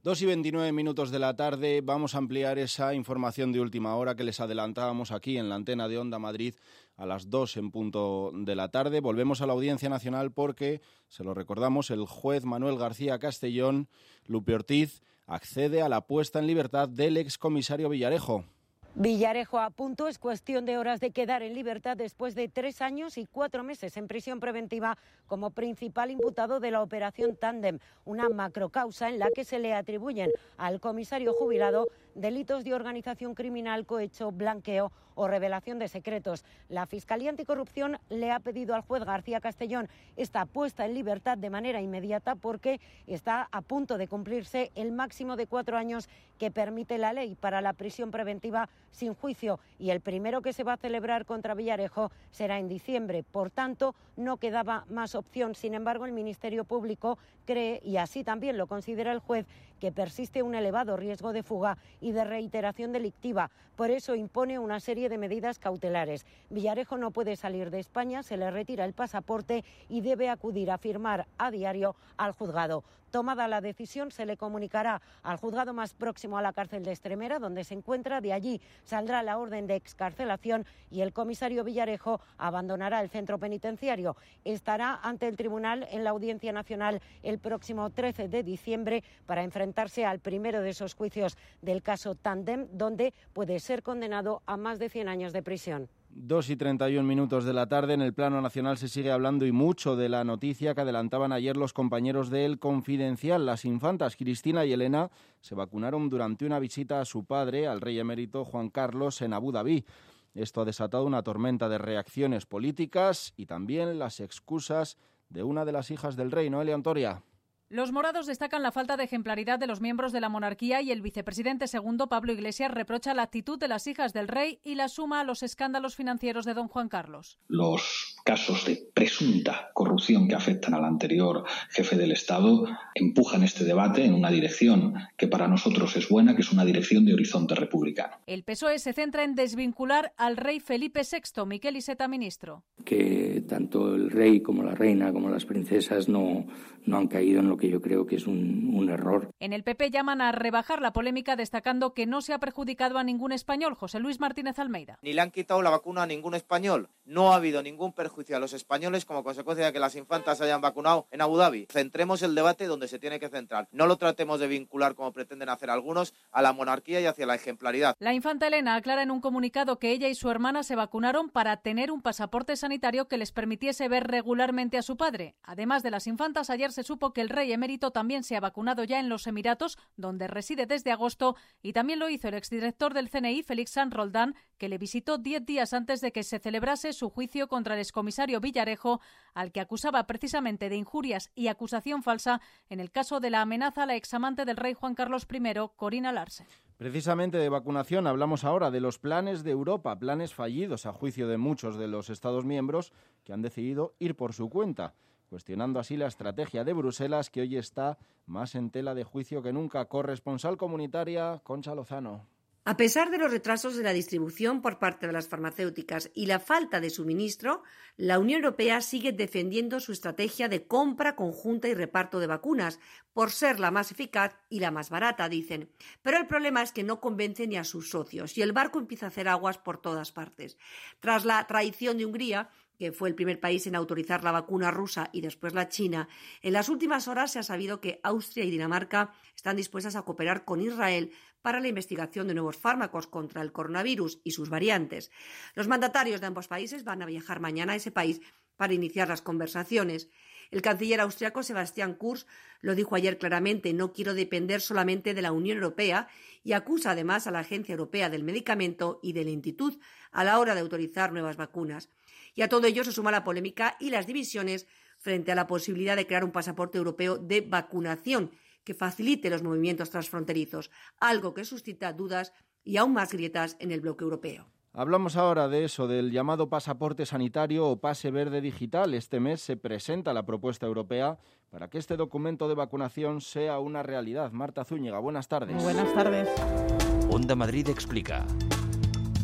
dos y veintinueve minutos de la tarde, vamos a ampliar esa información de última hora que les adelantábamos aquí en la antena de Onda Madrid a las dos en punto de la tarde. Volvemos a la Audiencia Nacional porque, se lo recordamos, el juez Manuel García Castellón, Lupe Ortiz, accede a la puesta en libertad del excomisario Villarejo. Villarejo a punto, es cuestión de horas de quedar en libertad después de tres años y cuatro meses en prisión preventiva como principal imputado de la operación Tándem, una macrocausa en la que se le atribuyen al comisario jubilado delitos de organización criminal, cohecho, blanqueo o revelación de secretos. La Fiscalía Anticorrupción le ha pedido al juez García Castellón esta puesta en libertad de manera inmediata porque está a punto de cumplirse el máximo de cuatro años que permite la ley para la prisión preventiva sin juicio, y el primero que se va a celebrar contra Villarejo será en diciembre. Por tanto, no quedaba más opción. Sin embargo, el Ministerio Público cree, y así también lo considera el juez, que persiste un elevado riesgo de fuga y de reiteración delictiva. Por eso impone una serie de medidas cautelares. Villarejo no puede salir de España, se le retira el pasaporte y debe acudir a firmar a diario al juzgado. Tomada la decisión, se le comunicará al juzgado más próximo a la cárcel de Extremera, donde se encuentra. De allí saldrá la orden de excarcelación y el comisario Villarejo abandonará el centro penitenciario. Estará ante el tribunal en la Audiencia Nacional el próximo trece de diciembre para enfrentarse al primero de esos juicios del caso Tándem, donde puede ser condenado a más de cien años de prisión. Dos y treinta y un minutos de la tarde. En el plano nacional se sigue hablando y mucho de la noticia que adelantaban ayer los compañeros de El Confidencial. Las infantas Cristina y Elena se vacunaron durante una visita a su padre, al rey emérito Juan Carlos, en Abu Dhabi. Esto ha desatado una tormenta de reacciones políticas y también las excusas de una de las hijas del rey, Noelia Antoria. Los morados destacan la falta de ejemplaridad de los miembros de la monarquía y el vicepresidente segundo, Pablo Iglesias, reprocha la actitud de las hijas del rey y la suma a los escándalos financieros de don Juan Carlos. Los casos de presunta corrupción que afectan al anterior jefe del Estado empujan este debate en una dirección que para nosotros es buena, que es una dirección de horizonte republicano. El P S O E se centra en desvincular al rey Felipe sexto. Miquel Iceta, ministro. Que tanto el rey como la reina como las princesas no, no han caído en lo que yo creo que es un, un error. En el P P llaman a rebajar la polémica, destacando que no se ha perjudicado a ningún español. José Luis Martínez Almeida. Ni le han quitado la vacuna a ningún español. No ha habido ningún perjuicio a los españoles como consecuencia de que las infantas se hayan vacunado en Abu Dhabi. Centremos el debate donde se tiene que centrar. No lo tratemos de vincular, como pretenden hacer algunos, a la monarquía y hacia la ejemplaridad. La infanta Elena aclara en un comunicado que ella y su hermana se vacunaron para tener un pasaporte sanitario que les permitiese ver regularmente a su padre. Además de las infantas, ayer se supo que el rey emérito también se ha vacunado ya en los Emiratos, donde reside desde agosto, y también lo hizo el exdirector del C N I, Félix San Roldán, que le visitó diez días antes de que se celebrase su juicio contra el excomisario Villarejo, al que acusaba precisamente de injurias y acusación falsa en el caso de la amenaza a la examante del rey Juan Carlos primero, Corina Larsen. Precisamente de vacunación hablamos ahora, de los planes de Europa, planes fallidos a juicio de muchos de los Estados miembros que han decidido ir por su cuenta, cuestionando así la estrategia de Bruselas, que hoy está más en tela de juicio que nunca. Corresponsal comunitaria, Concha Lozano. A pesar de los retrasos de la distribución por parte de las farmacéuticas y la falta de suministro, la Unión Europea sigue defendiendo su estrategia de compra conjunta y reparto de vacunas, por ser la más eficaz y la más barata, dicen. Pero el problema es que no convence ni a sus socios y el barco empieza a hacer aguas por todas partes. Tras la traición de Hungría, que fue el primer país en autorizar la vacuna rusa y después la China, en las últimas horas se ha sabido que Austria y Dinamarca están dispuestas a cooperar con Israel para la investigación de nuevos fármacos contra el coronavirus y sus variantes. Los mandatarios de ambos países van a viajar mañana a ese país para iniciar las conversaciones. El canciller austriaco Sebastian Kurz lo dijo ayer claramente: no quiero depender solamente de la Unión Europea, y acusa además a la Agencia Europea del Medicamento y de lentitud a la hora de autorizar nuevas vacunas. Y a todo ello se suma la polémica y las divisiones frente a la posibilidad de crear un pasaporte europeo de vacunación que facilite los movimientos transfronterizos, algo que suscita dudas y aún más grietas en el bloque europeo. Hablamos ahora de eso, del llamado pasaporte sanitario o pase verde digital. Este mes se presenta la propuesta europea para que este documento de vacunación sea una realidad. Marta Zúñiga, buenas tardes. Muy buenas tardes. Onda Madrid explica.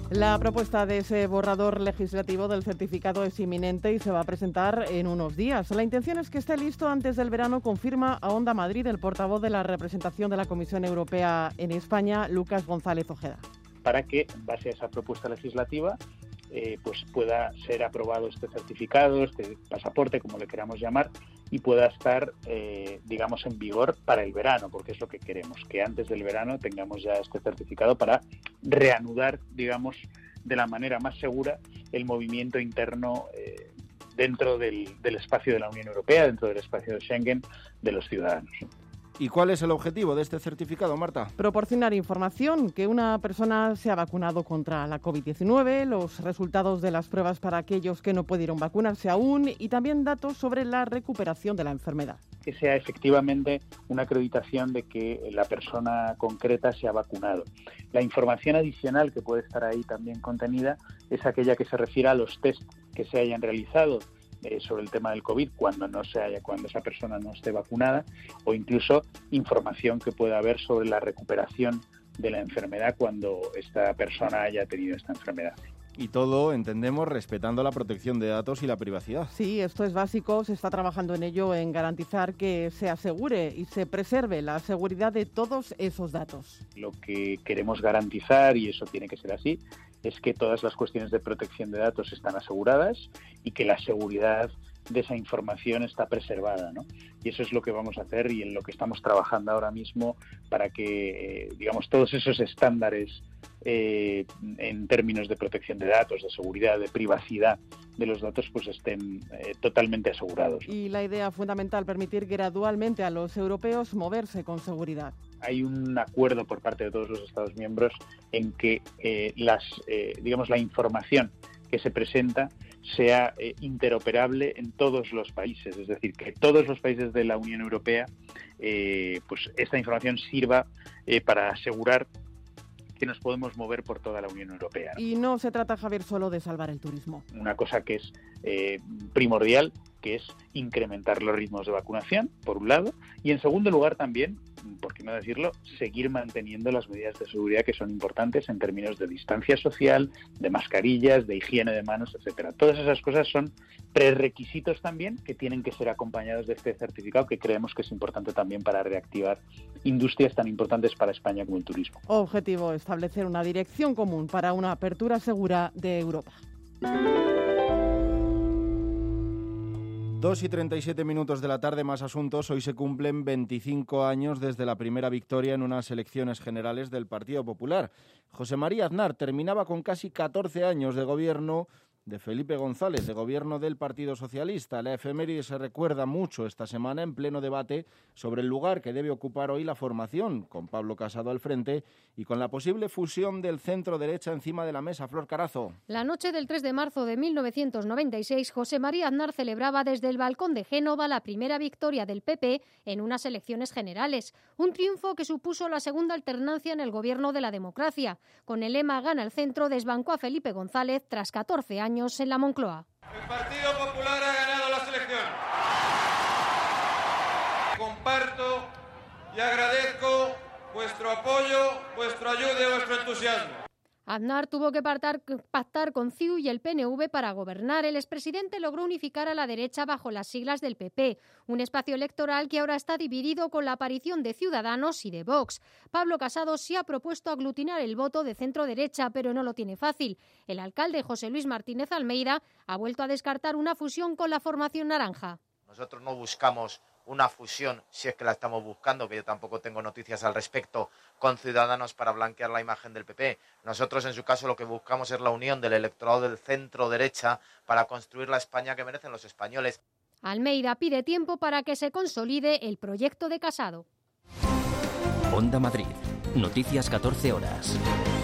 La propuesta de ese borrador legislativo del certificado es inminente y se va a presentar en unos días. La intención es que esté listo antes del verano, confirma a Onda Madrid el portavoz de la representación de la Comisión Europea en España, Lucas González Ojeda. Para que, en base a esa propuesta legislativa, eh, pues pueda ser aprobado este certificado, este pasaporte, como le queramos llamar, y pueda estar, eh, digamos, en vigor para el verano, porque es lo que queremos, que antes del verano tengamos ya este certificado para reanudar, digamos, de la manera más segura el movimiento interno eh, dentro del, del espacio de la Unión Europea, dentro del espacio de Schengen, de los ciudadanos. ¿Y cuál es el objetivo de este certificado, Marta? Proporcionar información, que una persona se ha vacunado contra la covid diecinueve, los resultados de las pruebas para aquellos que no pudieron vacunarse aún y también datos sobre la recuperación de la enfermedad. Que sea efectivamente una acreditación de que la persona concreta se ha vacunado. La información adicional que puede estar ahí también contenida es aquella que se refiere a los test que se hayan realizado Eh, sobre el tema del COVID cuando no se haya, cuando esa persona no esté vacunada, o incluso información que pueda haber sobre la recuperación de la enfermedad cuando esta persona haya tenido esta enfermedad. Y todo, entendemos, respetando la protección de datos y la privacidad. Sí, esto es básico. Se está trabajando en ello, en garantizar que se asegure y se preserve la seguridad de todos esos datos. Lo que queremos garantizar, y eso tiene que ser así, es que todas las cuestiones de protección de datos están aseguradas y que la seguridad de esa información está preservada, ¿no? Y eso es lo que vamos a hacer y en lo que estamos trabajando ahora mismo para que, eh, digamos, todos esos estándares eh, en términos de protección de datos, de seguridad, de privacidad de los datos, pues estén eh, totalmente asegurados. Y la idea fundamental, permitir gradualmente a los europeos moverse con seguridad. Hay un acuerdo por parte de todos los Estados miembros en que eh, las, eh, digamos, la información que se presenta sea eh, interoperable en todos los países, es decir, que todos los países de la Unión Europea, eh, pues esta información sirva eh, para asegurar que nos podemos mover por toda la Unión Europea, ¿no? Y no se trata, Javier, solo de salvar el turismo. Una cosa que es eh, primordial, que es incrementar los ritmos de vacunación, por un lado, y en segundo lugar también, por qué no decirlo, seguir manteniendo las medidas de seguridad que son importantes en términos de distancia social, de mascarillas, de higiene de manos, etcétera. Todas esas cosas son prerequisitos también que tienen que ser acompañados de este certificado, que creemos que es importante también para reactivar industrias tan importantes para España como el turismo. Objetivo, establecer una dirección común para una apertura segura de Europa. dos y treinta y siete minutos de la tarde, más asuntos. Hoy se cumplen veinticinco años desde la primera victoria en unas elecciones generales del Partido Popular. José María Aznar terminaba con casi catorce años de gobierno de Felipe González, de gobierno del Partido Socialista. La efeméride se recuerda mucho esta semana en pleno debate sobre el lugar que debe ocupar hoy la formación, con Pablo Casado al frente y con la posible fusión del centro-derecha encima de la mesa. Flor Carazo. La noche del tres de marzo de mil novecientos noventa y seis, José María Aznar celebraba desde el balcón de Génova la primera victoria del P P en unas elecciones generales. Un triunfo que supuso la segunda alternancia en el gobierno de la democracia. Con el lema "Gana el centro", desbancó a Felipe González tras catorce años en la Moncloa. El Partido Popular ha ganado las elecciones. Comparto y agradezco vuestro apoyo, vuestra ayuda y vuestro entusiasmo. Aznar tuvo que pactar, pactar con C I U y el P N V para gobernar. El expresidente logró unificar a la derecha bajo las siglas del P P, un espacio electoral que ahora está dividido con la aparición de Ciudadanos y de Vox. Pablo Casado sí ha propuesto aglutinar el voto de centro-derecha, pero no lo tiene fácil. El alcalde José Luis Martínez Almeida ha vuelto a descartar una fusión con la formación naranja. Nosotros no buscamos una fusión, si es que la estamos buscando, que yo tampoco tengo noticias al respecto, con Ciudadanos para blanquear la imagen del P P. Nosotros, en su caso, lo que buscamos es la unión del electorado del centro-derecha para construir la España que merecen los españoles. Almeida pide tiempo para que se consolide el proyecto de Casado. Onda Madrid. Noticias catorce horas.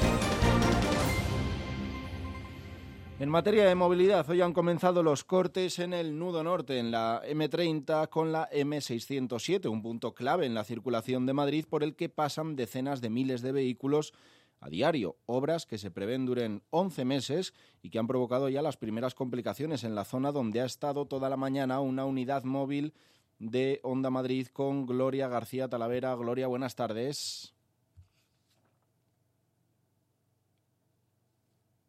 En materia de movilidad, hoy han comenzado los cortes en el nudo norte, en la eme treinta con la eme seiscientos siete, un punto clave en la circulación de Madrid por el que pasan decenas de miles de vehículos a diario. Obras que se prevén duren once meses y que han provocado ya las primeras complicaciones en la zona donde ha estado toda la mañana una unidad móvil de Onda Madrid con Gloria García Talavera. Gloria, buenas tardes.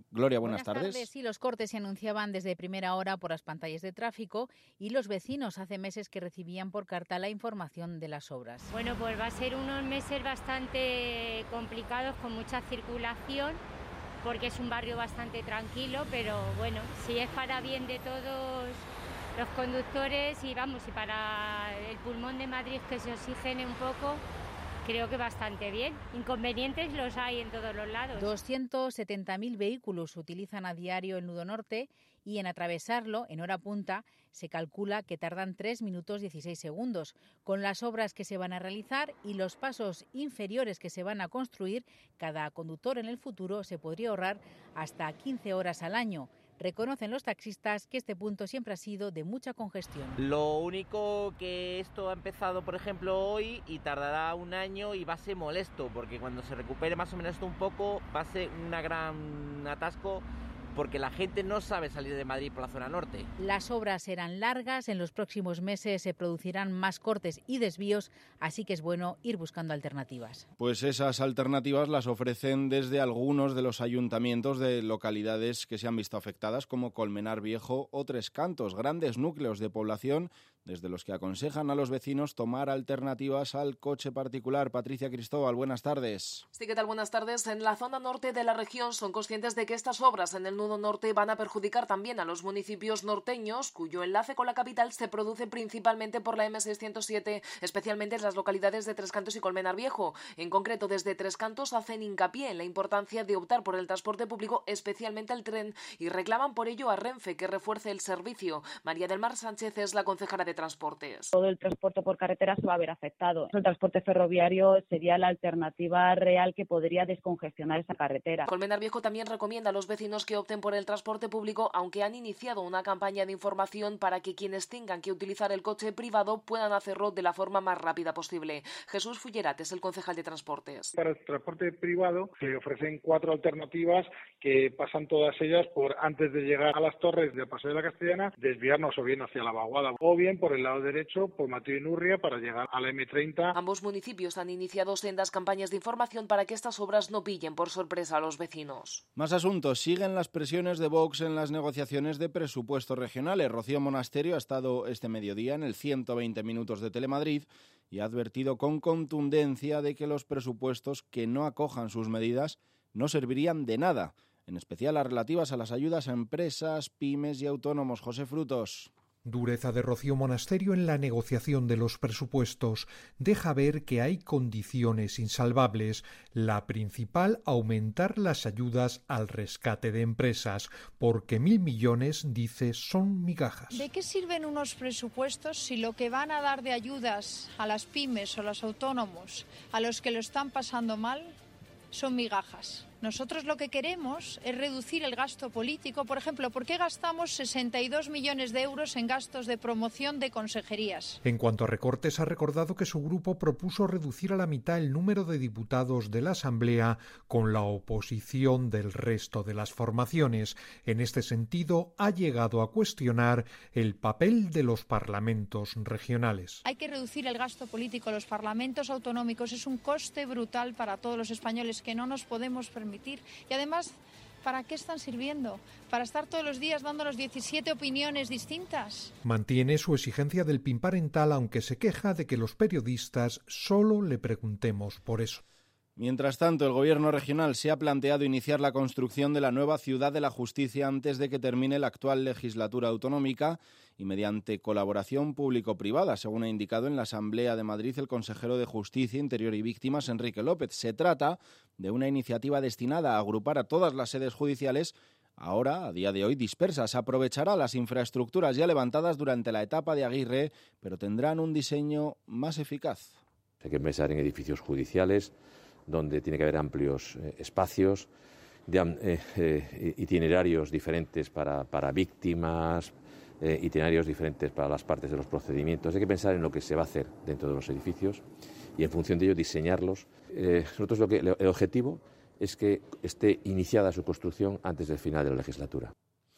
Gloria, buenas, buenas tardes. tardes. Sí, los cortes se anunciaban desde primera hora por las pantallas de tráfico y los vecinos hace meses que recibían por carta la información de las obras. Bueno, pues va a ser unos meses bastante complicados con mucha circulación porque es un barrio bastante tranquilo, pero bueno, si es para bien de todos los conductores y vamos, y para el pulmón de Madrid que se oxigene un poco, creo que bastante bien. Inconvenientes los hay en todos los lados. doscientos setenta mil vehículos utilizan a diario el nudo norte y en atravesarlo, en hora punta, se calcula que tardan tres minutos dieciséis segundos. Con las obras que se van a realizar y los pasos inferiores que se van a construir, cada conductor en el futuro se podría ahorrar hasta quince horas al año. Reconocen los taxistas que este punto siempre ha sido de mucha congestión. Lo único que esto ha empezado, por ejemplo, hoy y tardará un año y va a ser molesto, porque cuando se recupere más o menos esto un poco va a ser un gran atasco, porque la gente no sabe salir de Madrid por la zona norte. Las obras serán largas, en los próximos meses se producirán más cortes y desvíos, así que es bueno ir buscando alternativas. Pues esas alternativas las ofrecen desde algunos de los ayuntamientos de localidades que se han visto afectadas, como Colmenar Viejo o Tres Cantos, grandes núcleos de población desde los que aconsejan a los vecinos tomar alternativas al coche particular. Patricia Cristóbal, buenas tardes. Sí, ¿qué tal? Buenas tardes. En la zona norte de la región son conscientes de que estas obras en el nudo norte van a perjudicar también a los municipios norteños, cuyo enlace con la capital se produce principalmente por la eme seiscientos siete, especialmente en las localidades de Tres Cantos y Colmenar Viejo. En concreto, desde Tres Cantos hacen hincapié en la importancia de optar por el transporte público, especialmente el tren, y reclaman por ello a Renfe que refuerce el servicio. María del Mar Sánchez es la concejala de Transportes. Todo el transporte por carretera se va a ver afectado. El transporte ferroviario sería la alternativa real que podría descongestionar esa carretera. Colmenar Viejo también recomienda a los vecinos que opten por el transporte público, aunque han iniciado una campaña de información para que quienes tengan que utilizar el coche privado puedan hacerlo de la forma más rápida posible. Jesús Fullerat es el concejal de Transportes. Para el transporte privado se ofrecen cuatro alternativas que pasan todas ellas por, antes de llegar a las torres del Paseo de la Castellana, desviarnos o bien hacia la Vaguada o bien por el lado derecho, por Mateo y Nurria, para llegar a la eme treinta. Ambos municipios han iniciado sendas campañas de información para que estas obras no pillen por sorpresa a los vecinos. Más asuntos. Siguen las presiones de Vox en las negociaciones de presupuestos regionales. Rocío Monasterio ha estado este mediodía en el ciento veinte minutos de Telemadrid y ha advertido con contundencia de que los presupuestos que no acojan sus medidas no servirían de nada, en especial las relativas a las ayudas a empresas, pymes y autónomos. José Frutos. Dureza de Rocío Monasterio en la negociación de los presupuestos deja ver que hay condiciones insalvables. La principal, aumentar las ayudas al rescate de empresas, porque mil millones, dice, son migajas. ¿De qué sirven unos presupuestos si lo que van a dar de ayudas a las pymes o a los autónomos, a los que lo están pasando mal, son migajas? Nosotros lo que queremos es reducir el gasto político. Por ejemplo, ¿por qué gastamos sesenta y dos millones de euros en gastos de promoción de consejerías? En cuanto a recortes, ha recordado que su grupo propuso reducir a la mitad el número de diputados de la Asamblea con la oposición del resto de las formaciones. En este sentido, ha llegado a cuestionar el papel de los parlamentos regionales. Hay que reducir el gasto político. Los parlamentos autonómicos es un coste brutal para todos los españoles que no nos podemos permitir. Y además, ¿para qué están sirviendo? ¿Para estar todos los días dándonos diecisiete opiniones distintas? Mantiene su exigencia del P I N parental, aunque se queja de que los periodistas solo le preguntemos por eso. Mientras tanto, el Gobierno regional se ha planteado iniciar la construcción de la nueva Ciudad de la Justicia antes de que termine la actual legislatura autonómica y mediante colaboración público-privada, según ha indicado en la Asamblea de Madrid el consejero de Justicia, Interior y Víctimas, Enrique López. Se trata de una iniciativa destinada a agrupar a todas las sedes judiciales, ahora, a día de hoy, dispersas. Aprovechará las infraestructuras ya levantadas durante la etapa de Aguirre, pero tendrán un diseño más eficaz. Hay que pensar en edificios judiciales, donde tiene que haber amplios eh, espacios, de, eh, eh, itinerarios diferentes para, para víctimas, eh, itinerarios diferentes para las partes de los procedimientos. Hay que pensar en lo que se va a hacer dentro de los edificios y en función de ello diseñarlos. Eh, nosotros lo que, el objetivo es que esté iniciada su construcción antes del final de la legislatura.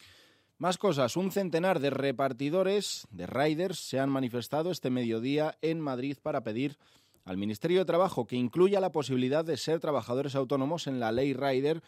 Más cosas. Un centenar de repartidores, de riders, se han manifestado este mediodía en Madrid para pedir al Ministerio de Trabajo que incluya la posibilidad de ser trabajadores autónomos en la ley Rider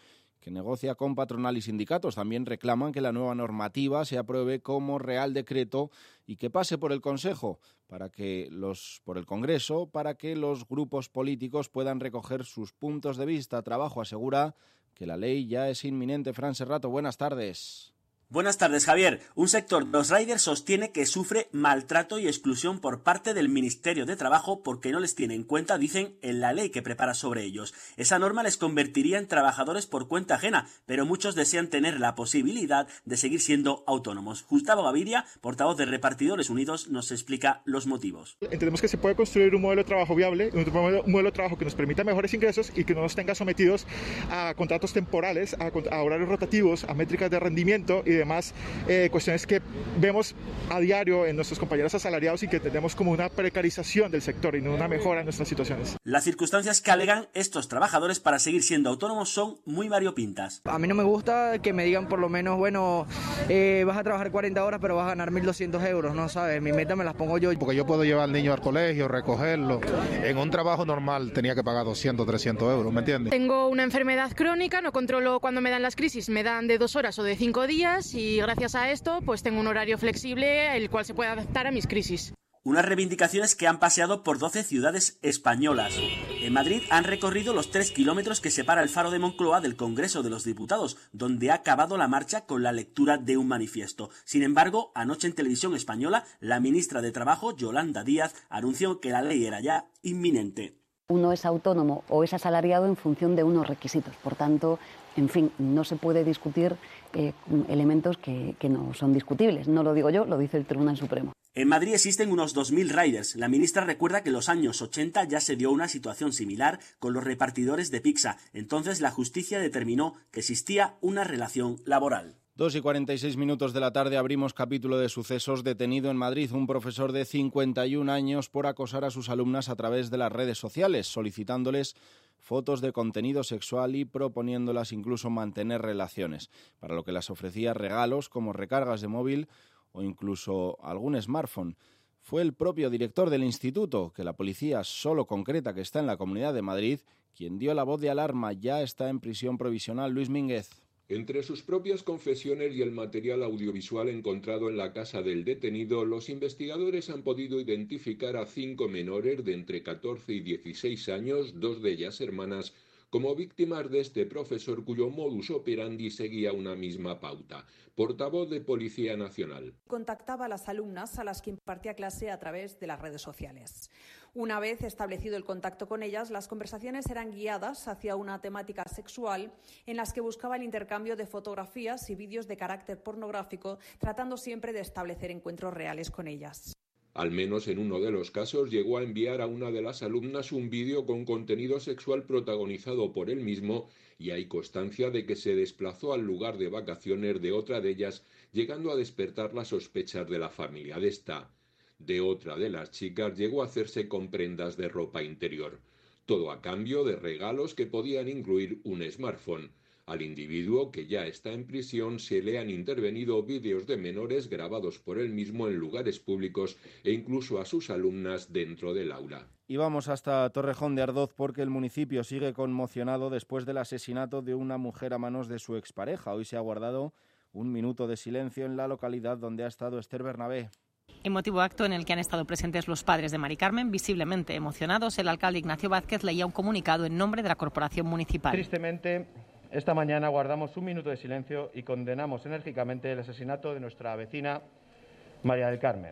que negocia con patronal y sindicatos. También reclaman que la nueva normativa se apruebe como Real Decreto y que pase por el Consejo, para que los, por el Congreso, para que los grupos políticos puedan recoger sus puntos de vista. Trabajo asegura que la ley ya es inminente. Fran Serrato, buenas tardes. Buenas tardes, Javier. Un sector de los riders sostiene que sufre maltrato y exclusión por parte del Ministerio de Trabajo porque no les tiene en cuenta, dicen, en la ley que prepara sobre ellos. Esa norma les convertiría en trabajadores por cuenta ajena, pero muchos desean tener la posibilidad de seguir siendo autónomos. Gustavo Gaviria, portavoz de Repartidores Unidos, nos explica los motivos. Entendemos que se puede construir un modelo de trabajo viable, un modelo, un modelo de trabajo que nos permita mejores ingresos y que no nos tenga sometidos a contratos temporales, a, a horarios rotativos, a métricas de rendimiento y demás eh, cuestiones que vemos a diario en nuestros compañeros asalariados y que tenemos como una precarización del sector y no una mejora en nuestras situaciones. Las circunstancias que alegan estos trabajadores para seguir siendo autónomos son muy variopintas. A mí no me gusta que me digan por lo menos, bueno, eh, vas a trabajar cuarenta horas pero vas a ganar mil doscientos euros, ¿no sabes? Mi meta me las pongo yo. Porque yo puedo llevar al niño al colegio, recogerlo. En un trabajo normal tenía que pagar doscientos, trescientos euros, ¿me entiendes? Tengo una enfermedad crónica, no controlo cuándo me dan las crisis, me dan de dos horas o de cinco días y gracias a esto pues tengo un horario flexible el cual se puede adaptar a mis crisis. Unas reivindicaciones que han paseado por doce ciudades españolas. En Madrid han recorrido los tres kilómetros que separa el Faro de Moncloa del Congreso de los Diputados, donde ha acabado la marcha con la lectura de un manifiesto. Sin embargo, anoche en Televisión Española, la ministra de Trabajo, Yolanda Díaz, anunció que la ley era ya inminente. Uno es autónomo o es asalariado en función de unos requisitos. Por tanto, en fin, no se puede discutir eh, elementos que, que no son discutibles. No lo digo yo, lo dice el Tribunal Supremo. En Madrid existen unos dos mil riders. La ministra recuerda que en los años ochenta ya se dio una situación similar con los repartidores de pizza. Entonces la justicia determinó que existía una relación laboral. Dos y cuarenta y seis minutos de la tarde abrimos capítulo de sucesos. Detenido en Madrid un profesor de cincuenta y un años por acosar a sus alumnas a través de las redes sociales, solicitándoles fotos de contenido sexual y proponiéndolas incluso mantener relaciones, para lo que las ofrecía regalos como recargas de móvil o incluso algún smartphone. Fue el propio director del instituto, que la policía solo concreta que está en la Comunidad de Madrid, quien dio la voz de alarma. Ya está en prisión provisional. Luis Mínguez. Entre sus propias confesiones y el material audiovisual encontrado en la casa del detenido, los investigadores han podido identificar a cinco menores de entre catorce y dieciséis años, dos de ellas hermanas, como víctimas de este profesor cuyo modus operandi seguía una misma pauta. Portavoz de Policía Nacional. Contactaba a las alumnas a las que impartía clase a través de las redes sociales. Una vez establecido el contacto con ellas, las conversaciones eran guiadas hacia una temática sexual en las que buscaba el intercambio de fotografías y vídeos de carácter pornográfico, tratando siempre de establecer encuentros reales con ellas. Al menos en uno de los casos llegó a enviar a una de las alumnas un vídeo con contenido sexual protagonizado por él mismo y hay constancia de que se desplazó al lugar de vacaciones de otra de ellas, llegando a despertar las sospechas de la familia de esta. De otra de las chicas llegó a hacerse con prendas de ropa interior. Todo a cambio de regalos que podían incluir un smartphone. Al individuo, que ya está en prisión, se le han intervenido vídeos de menores grabados por él mismo en lugares públicos e incluso a sus alumnas dentro del aula. Y vamos hasta Torrejón de Ardoz porque el municipio sigue conmocionado después del asesinato de una mujer a manos de su expareja. Hoy se ha guardado un minuto de silencio en la localidad donde ha estado Esther Bernabé. Emotivo acto en el que han estado presentes los padres de Mari Carmen, visiblemente emocionados. El alcalde Ignacio Vázquez leía un comunicado en nombre de la corporación municipal. Tristemente, esta mañana guardamos un minuto de silencio y condenamos enérgicamente el asesinato de nuestra vecina María del Carmen.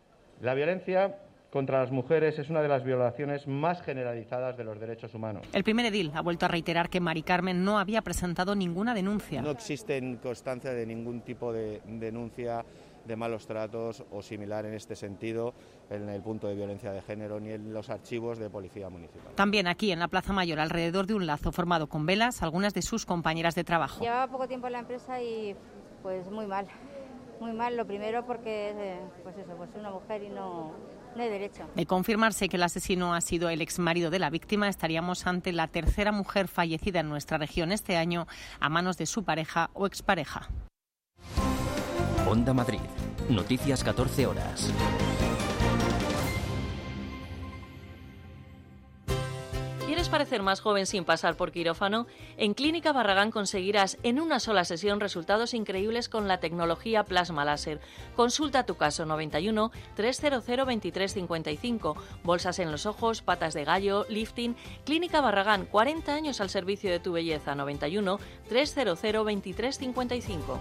La violencia contra las mujeres es una de las violaciones más generalizadas de los derechos humanos. El primer edil ha vuelto a reiterar que Mari Carmen no había presentado ninguna denuncia. No existe constancia de ningún tipo de denuncia de malos tratos o similar en este sentido en el punto de violencia de género ni en los archivos de Policía Municipal. También aquí en la Plaza Mayor, alrededor de un lazo formado con velas, algunas de sus compañeras de trabajo. Llevaba poco tiempo en la empresa y pues muy mal, muy mal. Lo primero porque pues eso, pues una mujer y no, no hay derecho. De confirmarse que el asesino ha sido el exmarido de la víctima, estaríamos ante la tercera mujer fallecida en nuestra región este año a manos de su pareja o expareja. Onda Madrid. Noticias catorce horas. parecer más joven sin pasar por quirófano? En Clínica Barragán conseguirás en una sola sesión resultados increíbles con la tecnología plasma láser. Consulta tu caso noventa y uno, trescientos veintitrés cincuenta y cinco. Bolsas en los ojos, patas de gallo, lifting. Clínica Barragán, cuarenta años al servicio de tu belleza. noventa y uno, trescientos veintitrés cincuenta y cinco.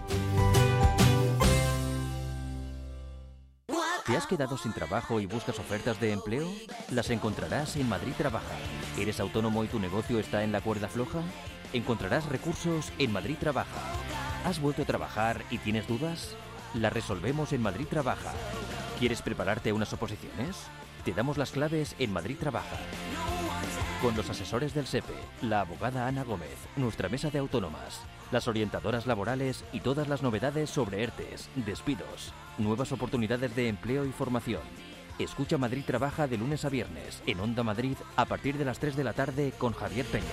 ¿Te has quedado sin trabajo y buscas ofertas de empleo? Las encontrarás en Madrid Trabaja. ¿Eres autónomo y tu negocio está en la cuerda floja? Encontrarás recursos en Madrid Trabaja. ¿Has vuelto a trabajar y tienes dudas? Las resolvemos en Madrid Trabaja. ¿Quieres prepararte a unas oposiciones? Te damos las claves en Madrid Trabaja. Con los asesores del SEPE, la abogada Ana Gómez, nuestra mesa de autónomas, las orientadoras laborales y todas las novedades sobre ERTES, despidos, nuevas oportunidades de empleo y formación. Escucha Madrid Trabaja de lunes a viernes en Onda Madrid a partir de las tres de la tarde con Javier Peña.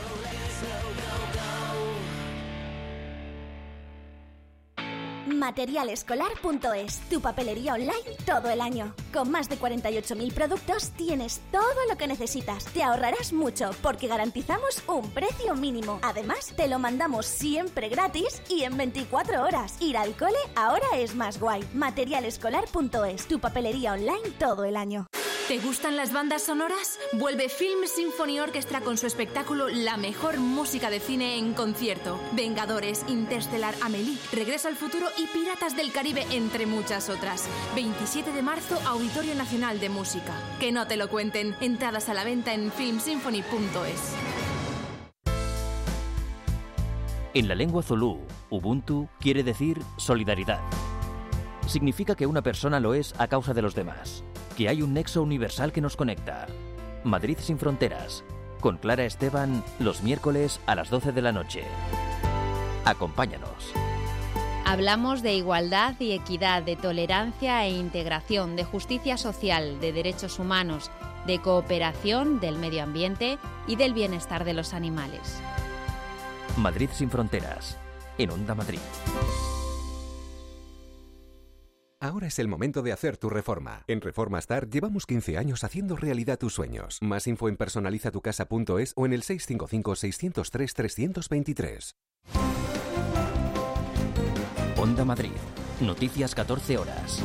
material escolar punto es, tu papelería online todo el año. Con más de cuarenta y ocho mil productos tienes todo lo que necesitas. Te ahorrarás mucho porque garantizamos un precio mínimo. Además, te lo mandamos siempre gratis y en veinticuatro horas. Ir al cole ahora es más guay. material escolar punto es, tu papelería online todo el año. ¿Te gustan las bandas sonoras? Vuelve Film Symphony Orchestra con su espectáculo La mejor música de cine en concierto. Vengadores, Interstellar, Amélie, Regreso al futuro y Piratas del Caribe, entre muchas otras. veintisiete de marzo, Auditorio Nacional de Música. Que no te lo cuenten. Entradas a la venta en film symphony punto es. En la lengua zulú, Ubuntu quiere decir solidaridad. Significa que una persona lo es a causa de los demás, que hay un nexo universal que nos conecta. Madrid sin fronteras, con Clara Esteban, los miércoles a las doce de la noche. Acompáñanos. Hablamos de igualdad y equidad, de tolerancia e integración, de justicia social, de derechos humanos, de cooperación, del medio ambiente y del bienestar de los animales. Madrid sin fronteras, en Onda Madrid. Ahora es el momento de hacer tu reforma. En Reforma Star llevamos quince años haciendo realidad tus sueños. Más info en personaliza tu casa punto es o en el seis cinco cinco, seis cero tres, tres dos tres. Onda Madrid. Noticias catorce horas.